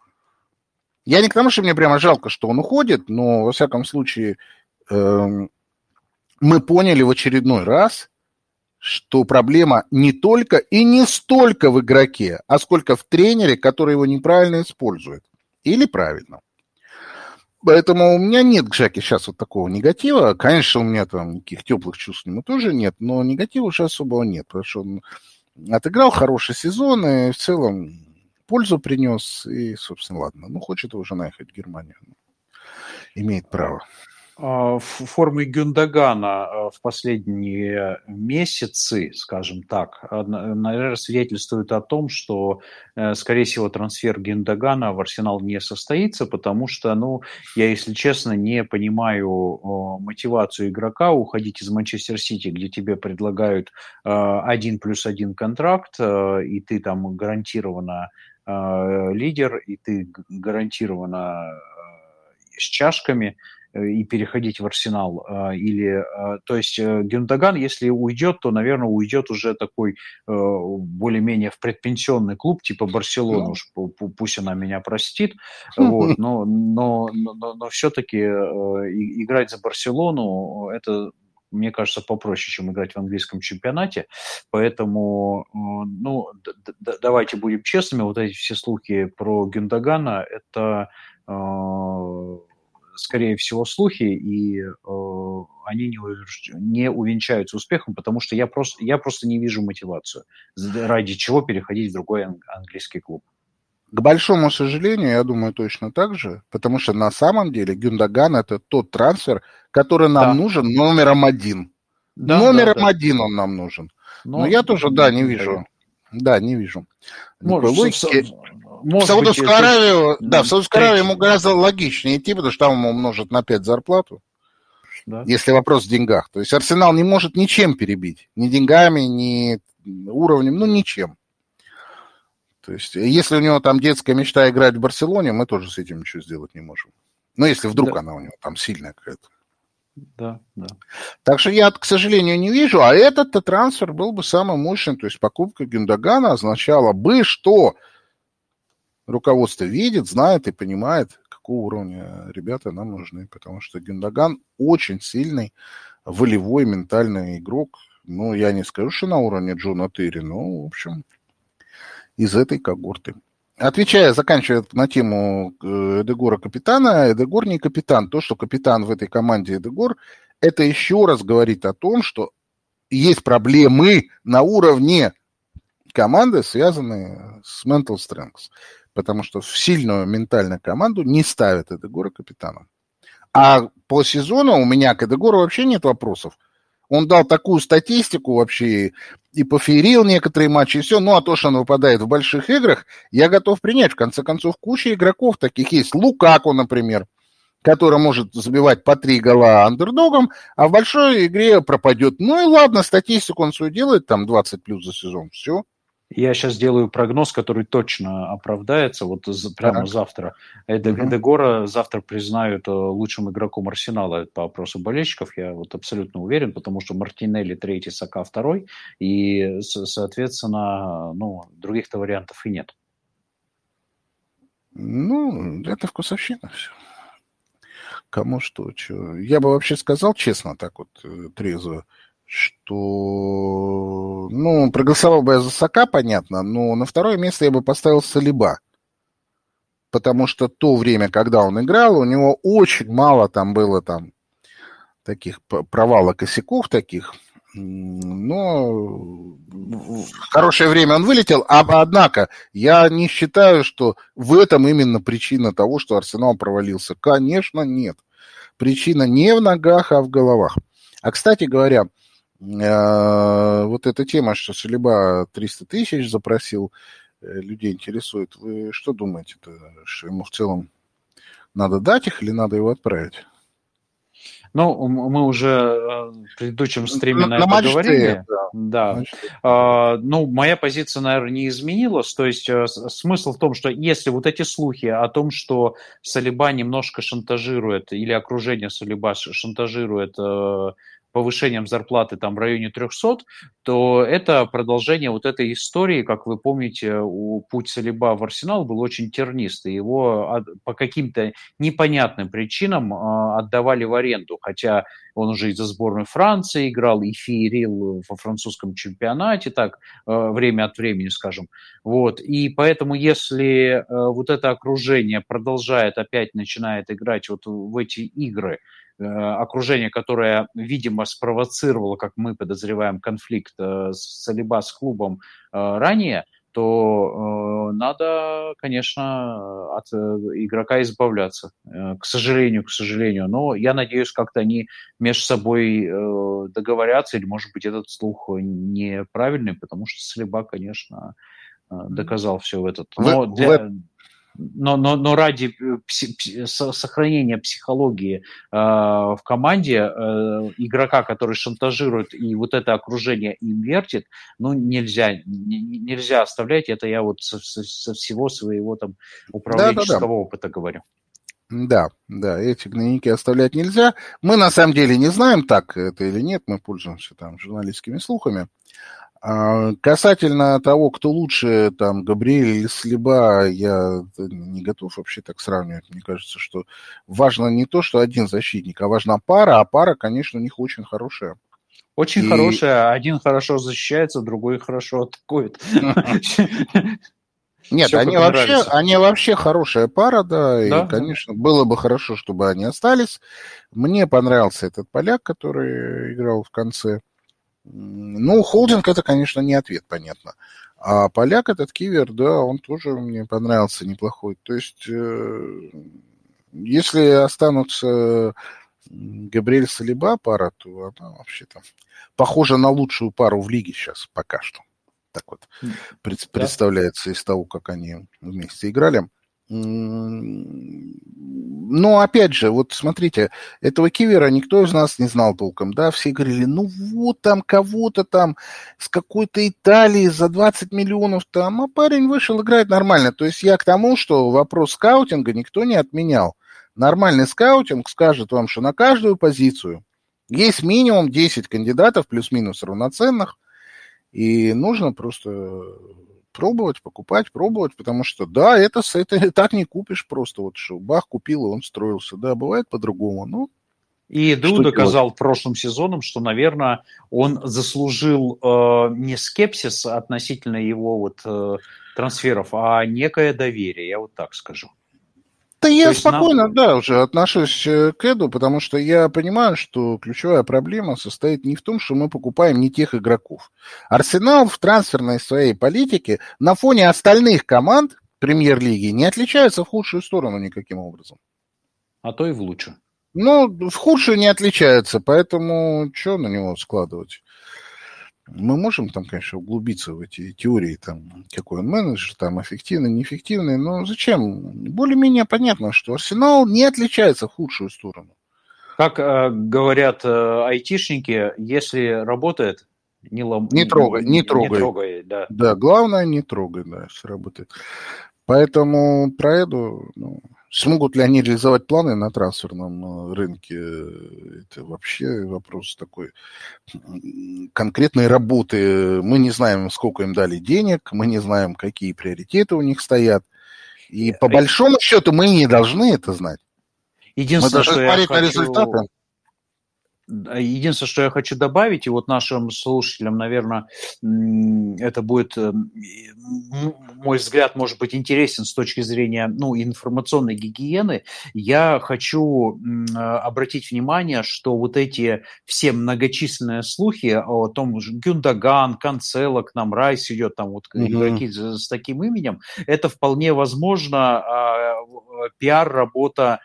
Я не к тому, что мне прямо жалко, что он уходит, но, во всяком случае... Э- Мы поняли в очередной раз, что проблема не только и не столько в игроке, а сколько в тренере, который его неправильно использует. Или правильно. Поэтому у меня нет к Джаке сейчас вот такого негатива. Конечно, у меня там никаких теплых чувств к нему тоже нет, но негатива уже особого нет, потому что он отыграл хороший сезон и в целом пользу принес. И, собственно, ладно. Ну, хочет уже наехать в Германию. Имеет право.
Формы Гюндогана в последние месяцы, скажем так, наверное, свидетельствуют о том, что, скорее всего, трансфер Гюндогана в Арсенал не состоится, потому что, ну, я, если честно, не понимаю мотивацию игрока уходить из Манчестер Сити, где тебе предлагают один плюс один контракт, и ты там гарантированно лидер, и ты гарантированно с чашками, и переходить в Арсенал. Или, то есть Гюндоган, если уйдет, то, наверное, уйдет уже такой более-менее в предпенсионный клуб, типа Барселона, уж пусть она меня простит, вот, но, но, но, но все-таки играть за Барселону, это, мне кажется, попроще, чем играть в английском чемпионате, поэтому, ну, давайте будем честными, вот эти все слухи про Гюндогана, это... скорее всего, слухи, и э, они не, не увенчаются успехом, потому что я просто, я просто не вижу мотивацию, ради чего переходить в другой английский клуб.
К большому сожалению, я думаю, точно так же, потому что на самом деле Гюндоган – это тот трансфер, который нам да. нужен номером один. Да, номером да, да. один он нам нужен. Но, Но я тоже, да, не вижу. Да, не вижу.
Может,
логики... В Саудовскую быть, Аравию, это... да, в Саудовскую Аравию ему гораздо логичнее идти, потому что там ему умножат на пять зарплату, да. Если вопрос в деньгах. То есть Арсенал не может ничем перебить. Ни деньгами, ни уровнем, ну, ничем. То есть если у него там детская мечта играть в Барселоне, мы тоже с этим ничего сделать не можем. Ну, если вдруг да. она у него там сильная какая-то.
Да, да.
Так что я, к сожалению, не вижу. А этот-то трансфер был бы самым мощным. То есть покупка Гюндогана означала бы, что... руководство видит, знает и понимает, какого уровня ребята нам нужны. Потому что Гюндоган очень сильный, волевой, ментальный игрок. Ну, я не скажу, что на уровне Джона Терри, но, в общем, из этой когорты. Отвечая, заканчивая на тему Эдегора капитана, Эдегор не капитан. То, что капитан в этой команде Эдегор, это еще раз говорит о том, что есть проблемы на уровне команды, связанные с mental strengths. Потому что в сильную ментальную команду не ставят Эдегора капитаном. А по сезону у меня к Эдегору вообще нет вопросов. Он дал такую статистику вообще, и пофеерил некоторые матчи, и все. Ну, а то, что он выпадает в больших играх, я готов принять. В конце концов, куча игроков таких есть. Лукаку, например, который может забивать по три гола андердогом, а в большой игре пропадет. Ну и ладно, статистику он свою делает, там двадцать плюс за сезон, все.
Я сейчас делаю прогноз, который точно оправдается. Вот прямо так. завтра. Эде, угу. Эдегора завтра признают лучшим игроком Арсенала по опросу болельщиков. Я вот абсолютно уверен, потому что Мартинелли третий, Сака второй. И, соответственно, ну, других-то вариантов и нет.
Ну, это вкусовщина все. Кому что, что. Я бы вообще сказал честно, так вот, трезво, что, ну, проголосовал бы я за Сака, понятно, но на второе место я бы поставил Салиба. Потому что то время, когда он играл, у него очень мало там было там таких провалов, косяков таких. Но в хорошее время он вылетел. А, однако, я не считаю, что в этом именно причина того, что Арсенал провалился. Конечно, нет. Причина не в ногах, а в головах. А, кстати говоря, вот эта тема, что Салиба триста тысяч запросил, людей интересует. Вы что думаете, что ему в целом надо дать их или надо его отправить?
Ну, мы уже в предыдущем стриме на, на это говорили. Да. Да. А, ну, моя позиция, наверное, не изменилась. То есть смысл в том, что если вот эти слухи о том, что Салиба немножко шантажирует, или окружение Салиба шантажирует повышением зарплаты там в районе трехсот, то это продолжение вот этой истории. Как вы помните, у путь Салиба в Арсенал был очень тернистый. Его по каким-то непонятным причинам отдавали в аренду, хотя он уже и за сборную Франции играл, и феерил во французском чемпионате, так, время от времени, скажем. Вот. И поэтому, если вот это окружение продолжает, опять начинает играть вот в эти игры, окружение, которое, видимо, спровоцировало, как мы подозреваем, конфликт с Салиба с клубом ранее, то надо, конечно, от игрока избавляться. К сожалению, к сожалению. Но я надеюсь, как-то они между собой договорятся, или, может быть, этот слух неправильный, потому что Салиба, конечно, доказал все в этот. Но для... Но, но, но ради пси, пси, сохранения психологии э, в команде э, игрока, который шантажирует и вот это окружение им вертит, ну, нельзя, не, нельзя оставлять. Это я вот со, со всего своего там управленческого да, да, да. опыта говорю.
Да, да, эти гнойники оставлять нельзя. Мы на самом деле не знаем, так это или нет, мы пользуемся там журналистскими слухами. Касательно того, кто лучше, там, Габриэль или Салиба, я не готов вообще так сравнивать. Мне кажется, что важно не то, что один защитник, а важна пара, а пара, конечно, у них очень хорошая.
Очень И... хорошая. Один хорошо защищается, другой хорошо атакует.
Нет, они вообще, они вообще хорошая пара, да, да, и, конечно, было бы хорошо, чтобы они остались. Мне понравился этот поляк, который играл в конце. Ну, Холдинг это, конечно, не ответ, понятно. А поляк этот Кивер, да, он тоже мне понравился неплохой. То есть, э, если останутся Габриэль Салиба пара, то она вообще там похожа на лучшую пару в лиге сейчас пока что. Так вот пред, да. представляется из того, как они вместе играли. Но, опять же, вот смотрите, этого Кивера никто из нас не знал толком, да, все говорили, ну вот там кого-то там с какой-то Италии за двадцать миллионов там, а парень вышел, играет нормально. То есть я к тому, что вопрос скаутинга никто не отменял. Нормальный скаутинг скажет вам, что на каждую позицию есть минимум десять кандидатов, плюс-минус равноценных, и нужно просто пробовать, покупать, пробовать, потому что, да, это, это так не купишь просто, вот что бах, купил, и он строился. Да, бывает по-другому, ну.
И Эду доказал делать? прошлым сезоном, что, наверное, он заслужил э, не скепсис относительно его вот, э, трансферов, а некое доверие, я вот так скажу.
Да То я спокойно, нам... да, уже отношусь к Эду, потому что я понимаю, что ключевая проблема состоит не в том, что мы покупаем не тех игроков. Арсенал в трансферной своей политике на фоне остальных команд премьер-лиги не отличается в худшую сторону никаким образом.
А то и в лучшую.
Ну, в худшую не отличается, поэтому что на него складывать? Мы можем там, конечно, углубиться в эти теории, там, какой он менеджер, там, эффективный, неэффективный, но зачем? Более-менее понятно, что Арсенал не отличается в худшую сторону.
Как э, говорят э, айтишники, если работает, не, лом...
не трогай, не, не трогай.
Не трогай, да.
Да, главное, не трогай, да, если работает. Поэтому про Эду, ну, смогут ли они реализовать планы на трансферном рынке, это вообще вопрос такой конкретной работы. Мы не знаем, сколько им дали денег, мы не знаем, какие приоритеты у них стоят. И по большому счету мы не должны это знать.
Единственное,
мы должны смотреть на результаты.
Единственное, что я хочу добавить, и вот нашим слушателям, наверное, это будет, мой взгляд, может быть интересен с точки зрения, ну, информационной гигиены. Я хочу обратить внимание, что вот эти все многочисленные слухи о том, что Гюндоган, Канцело к нам, Райс идет, там вот mm-hmm. игроки с таким именем, это вполне возможно пиар-работа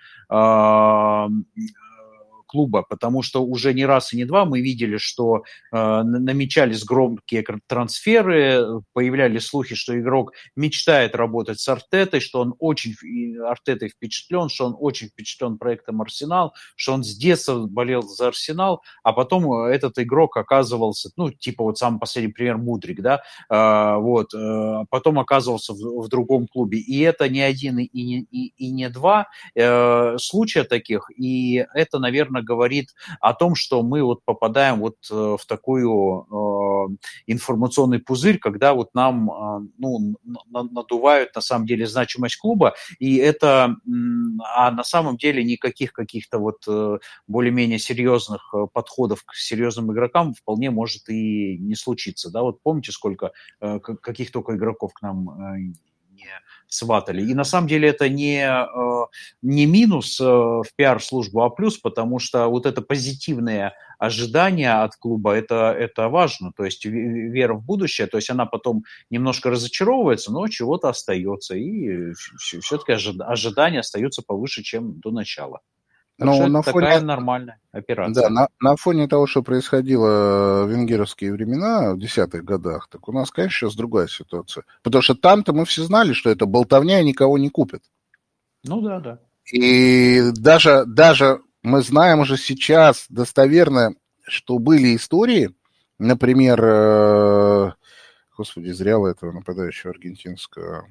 клуба, потому что уже не раз и не два мы видели, что э, намечались громкие трансферы, появлялись слухи, что игрок мечтает работать с Артетой, что он очень Артетой впечатлен, что он очень впечатлен проектом Арсенал, что он с детства болел за Арсенал, а потом этот игрок оказывался, ну, типа вот самый последний пример Мудрик, да, э, вот, э, потом оказывался в, в другом клубе. И это не один и не, и, и не два э, случая таких, и это, наверное, говорит о том, что мы вот попадаем вот в такую э, информационный пузырь, когда вот нам э, ну, надувают на самом деле значимость клуба, и это, а на самом деле никаких каких-то вот э, более-менее серьезных подходов к серьезным игрокам вполне может и не случиться, да, вот помните, сколько э, каких только игроков к нам э, не сватали. И на самом деле это не, не минус в пиар-службу, а плюс, потому что вот это позитивное ожидание от клуба, это, это важно, то есть вера в будущее, то есть она потом немножко разочаровывается, но чего-то остается, и все-таки ожидания остаются повыше, чем до начала. Так что это фоне... такая нормальная операция.
Да, на, на фоне того, что происходило в венгеровские времена, в десятых годах, так у нас, конечно, сейчас другая ситуация. Потому что там-то мы все знали, что это болтовня и никого не купит.
Ну да, да.
И даже, даже мы знаем уже сейчас достоверно, что были истории, например, господи, зря этого нападающего аргентинского...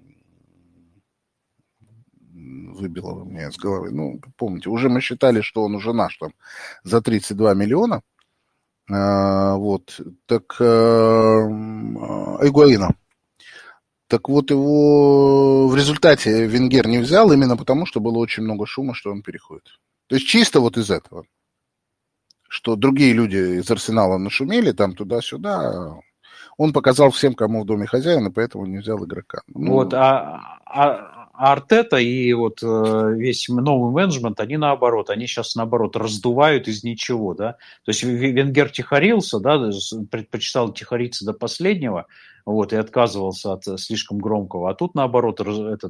выбило у меня из головы. Ну, помните, уже мы считали, что он уже наш там за тридцать два миллиона. А, вот. Так а, Игуаина. Так вот, его в результате Венгер не взял именно потому, что было очень много шума, что он переходит. То есть чисто вот из этого. Что другие люди из Арсенала нашумели там туда-сюда. Он показал всем, кому в доме хозяин, и поэтому не взял игрока. Ну,
вот, а... а... Артета и вот весь новый менеджмент, они наоборот, они сейчас наоборот раздувают из ничего, да, то есть Венгер тихорился, да, предпочитал тихориться до последнего, вот, и отказывался от слишком громкого, а тут наоборот этот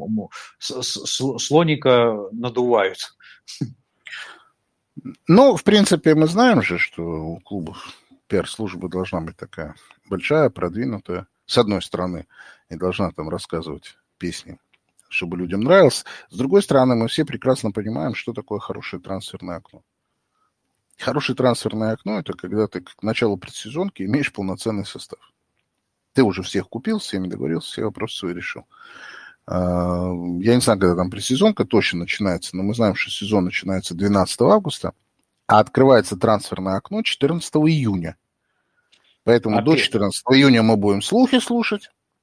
слоника надувают.
Ну, в принципе, мы знаем же, что у клубов пиар-служба должна быть такая большая, продвинутая, с одной стороны, и должна там рассказывать песни, чтобы людям нравилось. С другой стороны, мы все прекрасно понимаем, что такое хорошее трансферное окно. Хорошее трансферное окно – это когда ты к началу предсезонки имеешь полноценный состав. Ты уже всех купил, с всеми договорился, все вопросы свои решил. Я не знаю, когда там предсезонка точно начинается, но мы знаем, что сезон начинается двенадцатого августа, а открывается трансферное окно четырнадцатого июня. Поэтому а до четырнадцатого июня мы будем слухи слушать.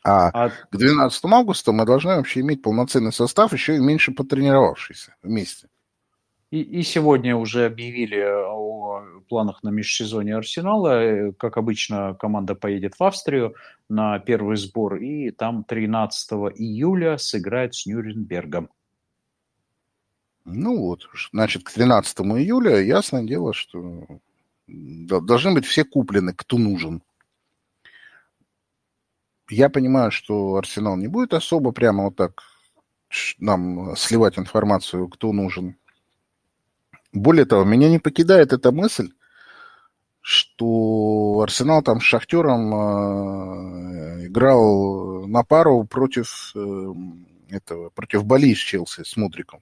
А,
А
к двенадцатому августа мы должны вообще иметь полноценный состав, еще и меньше потренировавшийся вместе.
И, и сегодня уже объявили о планах на межсезонье Арсенала. Как обычно, команда поедет в Австрию на первый сбор и там тринадцатого июля сыграет с Нюрнбергом.
Ну вот, значит, к тринадцатому июля ясное дело, что должны быть все куплены, кто нужен. Я понимаю, что Арсенал не будет особо прямо вот так нам сливать информацию, кто нужен. Более того, меня не покидает эта мысль, что Арсенал там с Шахтером э, играл на пару против э, этого, против Бали с Челси, с Мудриком.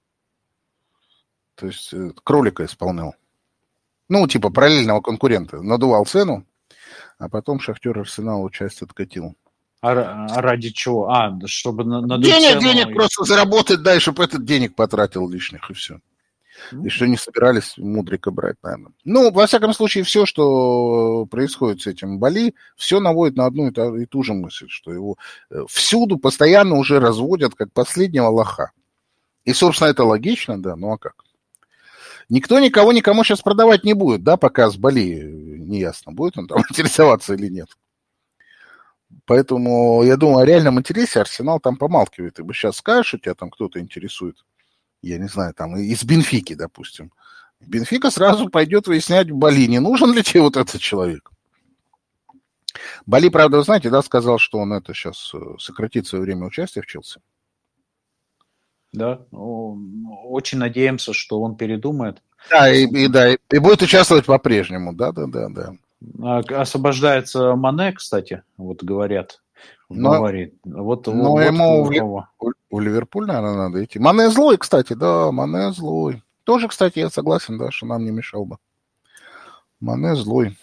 То есть э, кролика исполнял. Ну, типа параллельного конкурента. Надувал цену, а потом Шахтер Арсеналу часть откатил.
А, а ради чего? А, чтобы на, на
денег,
цену...
денег просто заработать, да, и чтобы этот денег потратил лишних, и все. И что не собирались Мудрика брать, наверное. Ну, во всяком случае, все, что происходит с этим Бали, все наводит на одну и ту же мысль, что его всюду постоянно уже разводят как последнего лоха. И, собственно, это логично, да, ну а как? Никто никого никому сейчас продавать не будет, да, пока с Бали неясно, будет он там интересоваться или нет. Поэтому, я думаю, о реальном интересе Арсенал там помалкивает. Ты бы сейчас скажешь, что тебя там кто-то интересует, я не знаю, там, из Бенфики, допустим. Бенфика сразу пойдет выяснять в Бали, не нужен ли тебе вот этот человек. Бали, правда, вы знаете, да, сказал, что он это сейчас сократит свое время участия в Челси.
Да, очень надеемся, что он передумает.
Да, и, и, да, и, и будет участвовать по-прежнему, да, да, да, да.
Освобождается Мане, кстати, вот говорят. В
но,
Баварии. Вот,
но
вот,
ему
вот
в, в Ливерпуль, наверное, надо идти. Мане злой, кстати, да, Мане злой. Тоже, кстати, я согласен, да, что нам не мешал бы. Мане злой.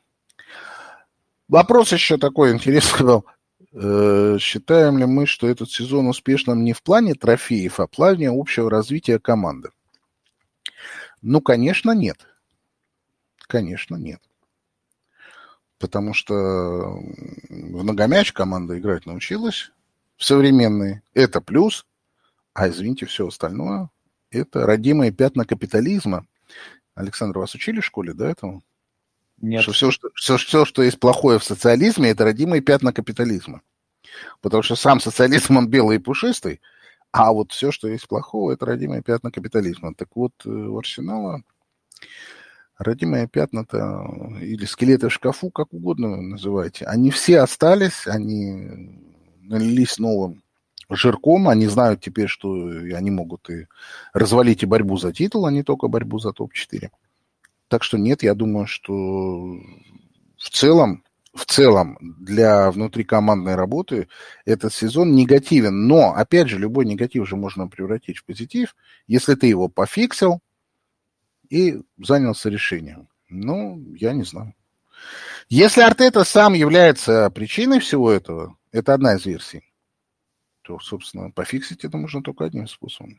Вопрос еще такой интересный был. Э, считаем ли мы, что этот сезон успешным не в плане трофеев, а в плане общего развития команды? Ну, конечно, нет. Конечно, нет. Потому что в многомяч команда играть научилась, в современные. Это плюс, а, извините, все остальное – это родимые пятна капитализма. Александр, вас учили в школе, да, этому?
Нет.
Что все, что, все, все, что есть плохое в социализме, это родимые пятна капитализма. Потому что сам социализм, он белый и пушистый, а вот все, что есть плохого, это родимые пятна капитализма. Так вот, у Арсенала родимые пятна-то или скелеты в шкафу, как угодно называйте, они все остались, они налились новым жирком, они знают теперь, что они могут и развалить и борьбу за титул, а не только борьбу за топ четыре. Так что нет, я думаю, что в целом, в целом для внутрикомандной работы этот сезон негативен. Но, опять же, любой негатив же можно превратить в позитив, если ты его пофиксил и занялся решением. Ну, я не знаю. Если Артета сам является причиной всего этого, это одна из версий, то, собственно, пофиксить это можно только одним способом.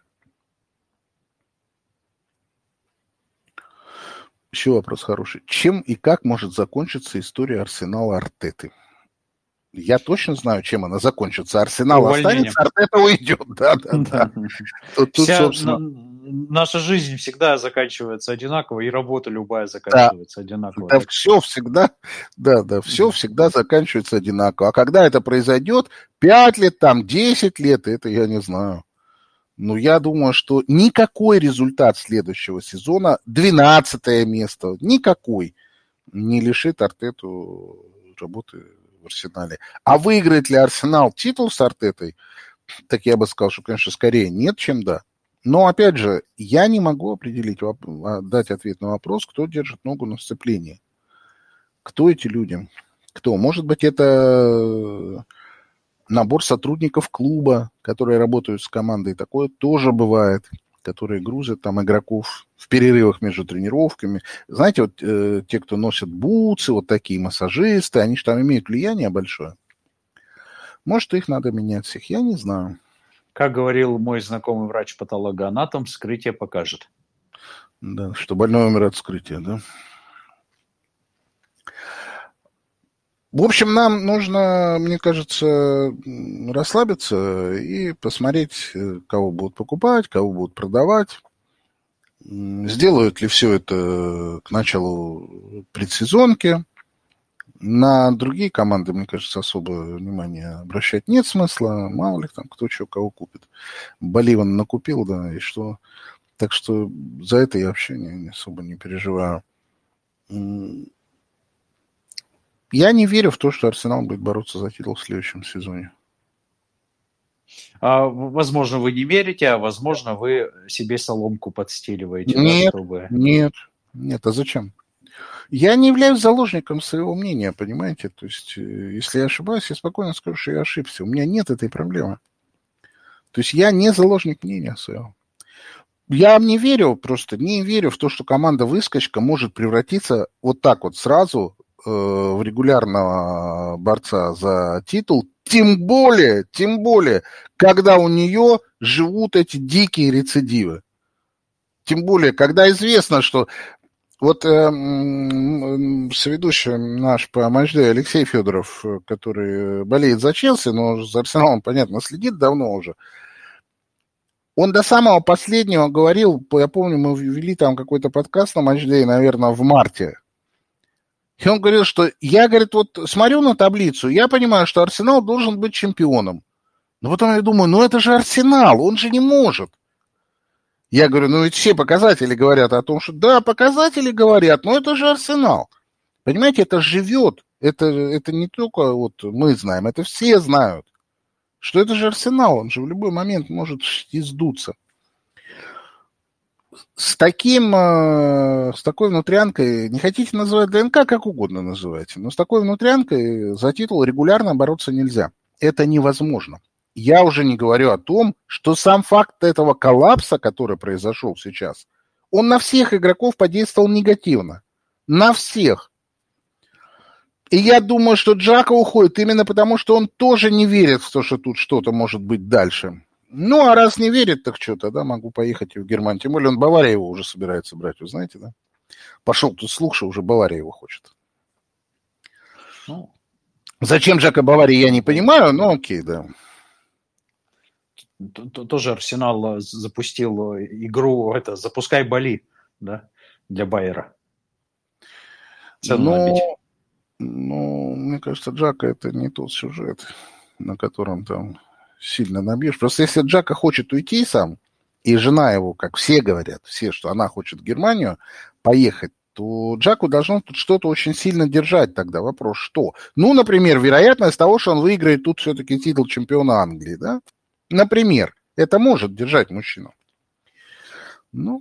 Еще вопрос хороший. Чем и как может закончиться история Арсенала Артеты? Я точно знаю, чем она закончится. Арсенал останется, Артета уйдет. Да, да, да.
Тут, Вся собственно... наша жизнь всегда заканчивается одинаково, и работа любая заканчивается
да.
одинаково.
Да, все всегда, да, да, все всегда заканчивается одинаково. А когда это произойдет, пять лет, там, десять лет, это я не знаю. Ну, я думаю, что никакой результат следующего сезона, двенадцатое место, никакой, не лишит Артету работы в Арсенале. А выиграет ли Арсенал титул с Артетой? Так я бы сказал, что, конечно, скорее нет, чем да. Но, опять же, я не могу определить, дать ответ на вопрос, кто держит ногу на сцеплении. Кто эти люди? Кто? Может быть, это набор сотрудников клуба, которые работают с командой. Такое тоже бывает, которые грузят там игроков в перерывах между тренировками. Знаете, вот э, те, кто носят бутсы, вот такие массажисты, они же там имеют влияние большое. Может, их надо менять всех, я не знаю.
Как говорил мой знакомый врач-патологоанатом, вскрытие покажет.
Да, что больной умер от вскрытия, да. В общем, нам нужно, мне кажется, расслабиться и посмотреть, кого будут покупать, кого будут продавать. Сделают ли все это к началу предсезонки. На другие команды, мне кажется, особо внимания обращать нет смысла. Мало ли там кто что кого купит. Боливан накупил, да, и что. Так что за это я вообще не, не особо не переживаю. Я не верю в то, что Арсенал будет бороться за титул в следующем сезоне.
А, возможно, вы не верите, а возможно, вы себе соломку подстеливаете.
Нет,
да, чтобы...
нет, нет, а зачем? Я не являюсь заложником своего мнения, понимаете? То есть, если я ошибаюсь, я спокойно скажу, что я ошибся. У меня нет этой проблемы. То есть, я не заложник мнения своего. Я не верю, просто не верю в то, что команда-выскочка может превратиться вот так вот сразу э, в регулярного борца за титул. Тем более, тем более, когда у нее живут эти дикие рецидивы. Тем более, когда известно, что... Вот э, соведущий наш по матчдею Алексей Федоров, который болеет за Челси, но за Арсеналом, понятно, следит давно уже, он до самого последнего говорил, я помню, мы ввели там какой-то подкаст на матчдее, наверное, в марте, и он говорил, что я, говорит, вот смотрю на таблицу, я понимаю, что Арсенал должен быть чемпионом, но потом я думаю, ну это же Арсенал, он же не может. Я говорю, ну ведь все показатели говорят о том, что да, показатели говорят, но это же Арсенал. Понимаете, это живет. Это, это не только вот мы знаем, это все знают, что это же Арсенал. Он же в любой момент может издуться. С таким, с такой внутрянкой, не хотите называть ДНК, как угодно называйте, но с такой внутрянкой за титул регулярно бороться нельзя. Это невозможно. Я уже не говорю о том, что сам факт этого коллапса, который произошел сейчас, он на всех игроков подействовал негативно. На всех. И я думаю, что Джака уходит именно потому, что он тоже не верит в то, что тут что-то может быть дальше. Ну, а раз не верит, так что, тогда могу поехать и в Германию. Тем более он Бавария его уже собирается брать, вы знаете, да? Пошел тут слух, что уже Бавария его хочет. Ну, зачем Джака Баварии, я не понимаю, но окей, да.
Тоже Арсенал запустил игру, это «Запускай Бали», да, для Байера.
Ну, ну, мне кажется, Джака это не тот сюжет, на котором там сильно набьешь. Просто если Джака хочет уйти сам, и жена его, как все говорят, все, что она хочет в Германию поехать, то Джаку должно тут что-то очень сильно держать тогда. Вопрос, что? Ну, например, вероятность того, что он выиграет тут все-таки титул чемпиона Англии, да? Например, это может держать мужчину. Ну,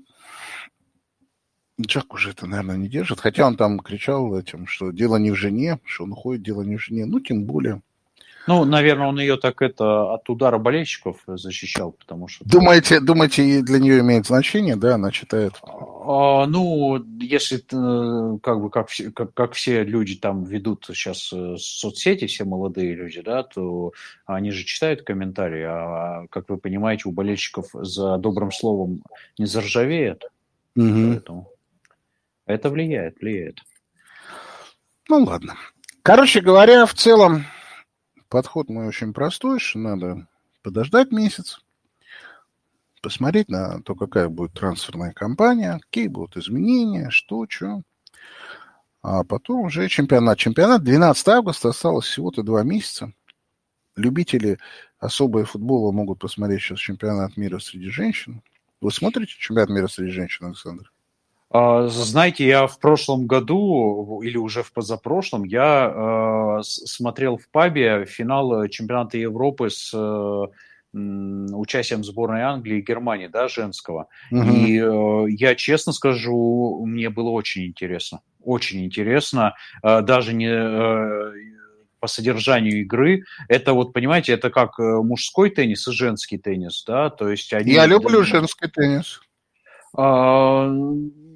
Джак уже это, наверное, не держит. Хотя он там кричал этим, что дело не в жене, что он уходит, дело не в жене. Ну, тем более.
Ну, наверное, он ее так это от удара болельщиков защищал, потому что...
Думаете, думаете, для нее имеет значение, да, она читает?
А, ну, если как бы как все, как, как все люди там ведут сейчас соцсети, все молодые люди, да, то они же читают комментарии, а, как вы понимаете, у болельщиков за добрым словом не заржавеет, угу. Поэтому это влияет, влияет.
Ну, ладно. Короче говоря, в целом подход мой очень простой, что надо подождать месяц, посмотреть на то, какая будет трансферная кампания, какие будут изменения, что, что. А потом уже чемпионат. Чемпионат двенадцатого августа, осталось всего-то два месяца. Любители особого футбола могут посмотреть сейчас чемпионат мира среди женщин. Вы смотрите чемпионат мира среди женщин, Александр?
Знаете, я в прошлом году, или уже в позапрошлом, я э, смотрел в пабе финал чемпионата Европы с э, участием сборной Англии и Германии, да, женского. Угу. И э, я честно скажу, мне было очень интересно. Очень интересно. Э, даже не э, по содержанию игры. Это вот, понимаете, это как мужской теннис и женский теннис, да, то есть они...
Я люблю женский теннис.
Э,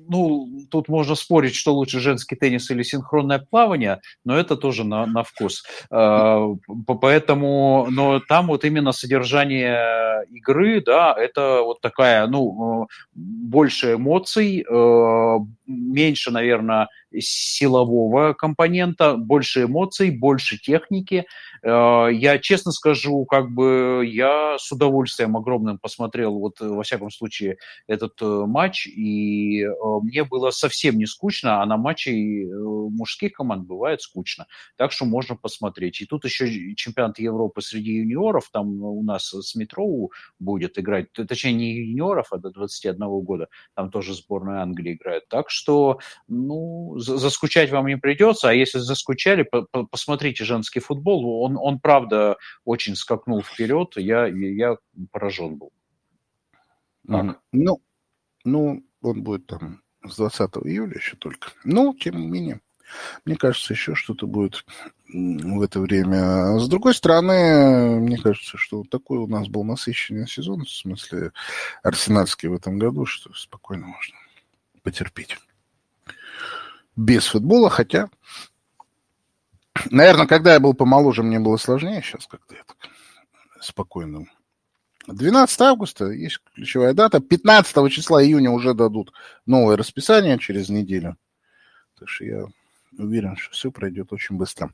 ну, тут можно спорить, что лучше, женский теннис или синхронное плавание, но это тоже на, на вкус. Поэтому, но там вот именно содержание игры, да, это вот такая, ну, больше эмоций, меньше, наверное, силового компонента, больше эмоций, больше техники. Я честно скажу, как бы я с удовольствием огромным посмотрел, вот во всяком случае, этот матч, и мне было совсем не скучно, а на матче мужских команд бывает скучно. Так что можно посмотреть. И тут еще чемпионат Европы среди юниоров, там у нас с Метроу будет играть, точнее не юниоров, а до двадцати одного года, там тоже сборная Англии играет. Так что, ну, заскучать вам не придется, а если заскучали, посмотрите женский футбол, он, он правда очень скакнул вперед, я, я поражен был.
Mm-hmm. Ну, ну, он будет там с двадцатого июля еще только. Но, тем не менее, мне кажется, еще что-то будет в это время. С другой стороны, мне кажется, что такой у нас был насыщенный сезон, в смысле арсенальский в этом году, что спокойно можно потерпеть. Без футбола, хотя, наверное, когда я был помоложе, мне было сложнее, сейчас как-то я так спокойно. двенадцатого августа есть ключевая дата. пятнадцатого числа июня уже дадут новое расписание через неделю. Так что я уверен, что все пройдет очень быстро.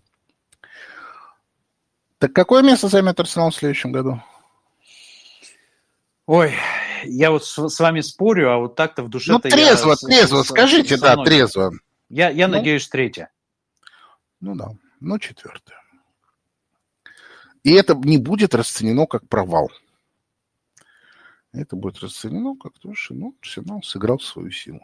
Так какое место займет Арсенал в следующем году?
Ой, я вот с, с вами спорю, а вот так-то в душе-то...
Ну, трезво,
я
трезво, с, скажите, с, да, трезво.
Я, я
ну,
надеюсь, третье.
Ну да, ну четвертое. И это не будет расценено как провал. Это будет расценено как то, что ну, Арсенал сыграл свою силу.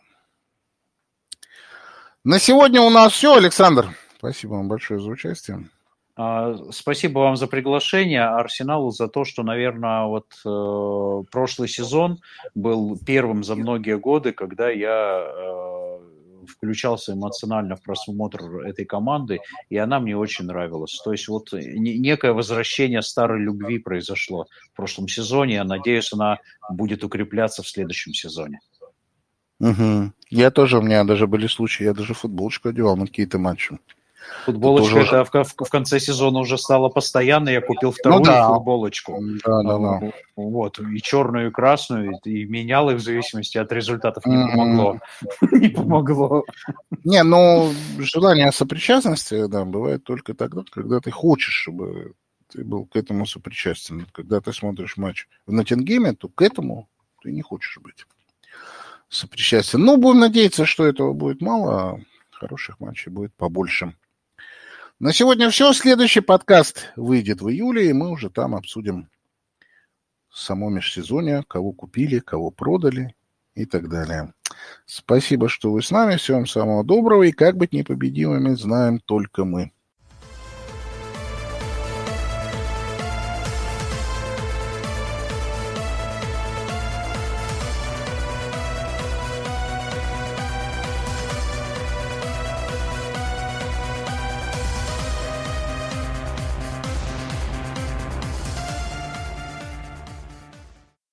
На сегодня у нас все, Александр. Спасибо вам большое за участие.
Спасибо вам за приглашение, Арсеналу за то, что, наверное, вот э, прошлый сезон был первым за многие годы, когда я э, включался эмоционально в просмотр этой команды, и она мне очень нравилась. То есть вот некое возвращение старой любви произошло в прошлом сезоне. Я надеюсь, она будет укрепляться в следующем сезоне.
Угу. Я тоже, у меня даже были случаи, я даже футболочку одевал на какие-то матчи.
Футболочка это, это в, в конце сезона уже стала постоянной. Я купил вторую ну, да. футболочку.
Да, да, да.
Вот, и черную, и красную, и менял их в зависимости от результатов. Не помогло. Не помогло.
Не, ну, желание сопричастности, да, бывает только тогда, когда ты хочешь, чтобы ты был к этому сопричастен. Когда ты смотришь матч в Ноттингеме, то к этому ты не хочешь быть сопричастен. Но будем надеяться, что этого будет мало, а хороших матчей будет побольше. На сегодня все. Следующий подкаст выйдет в июле, и мы уже там обсудим само межсезонье, кого купили, кого продали и так далее. Спасибо, что вы с нами. Всего вам самого доброго. И как быть непобедимыми, знаем только мы.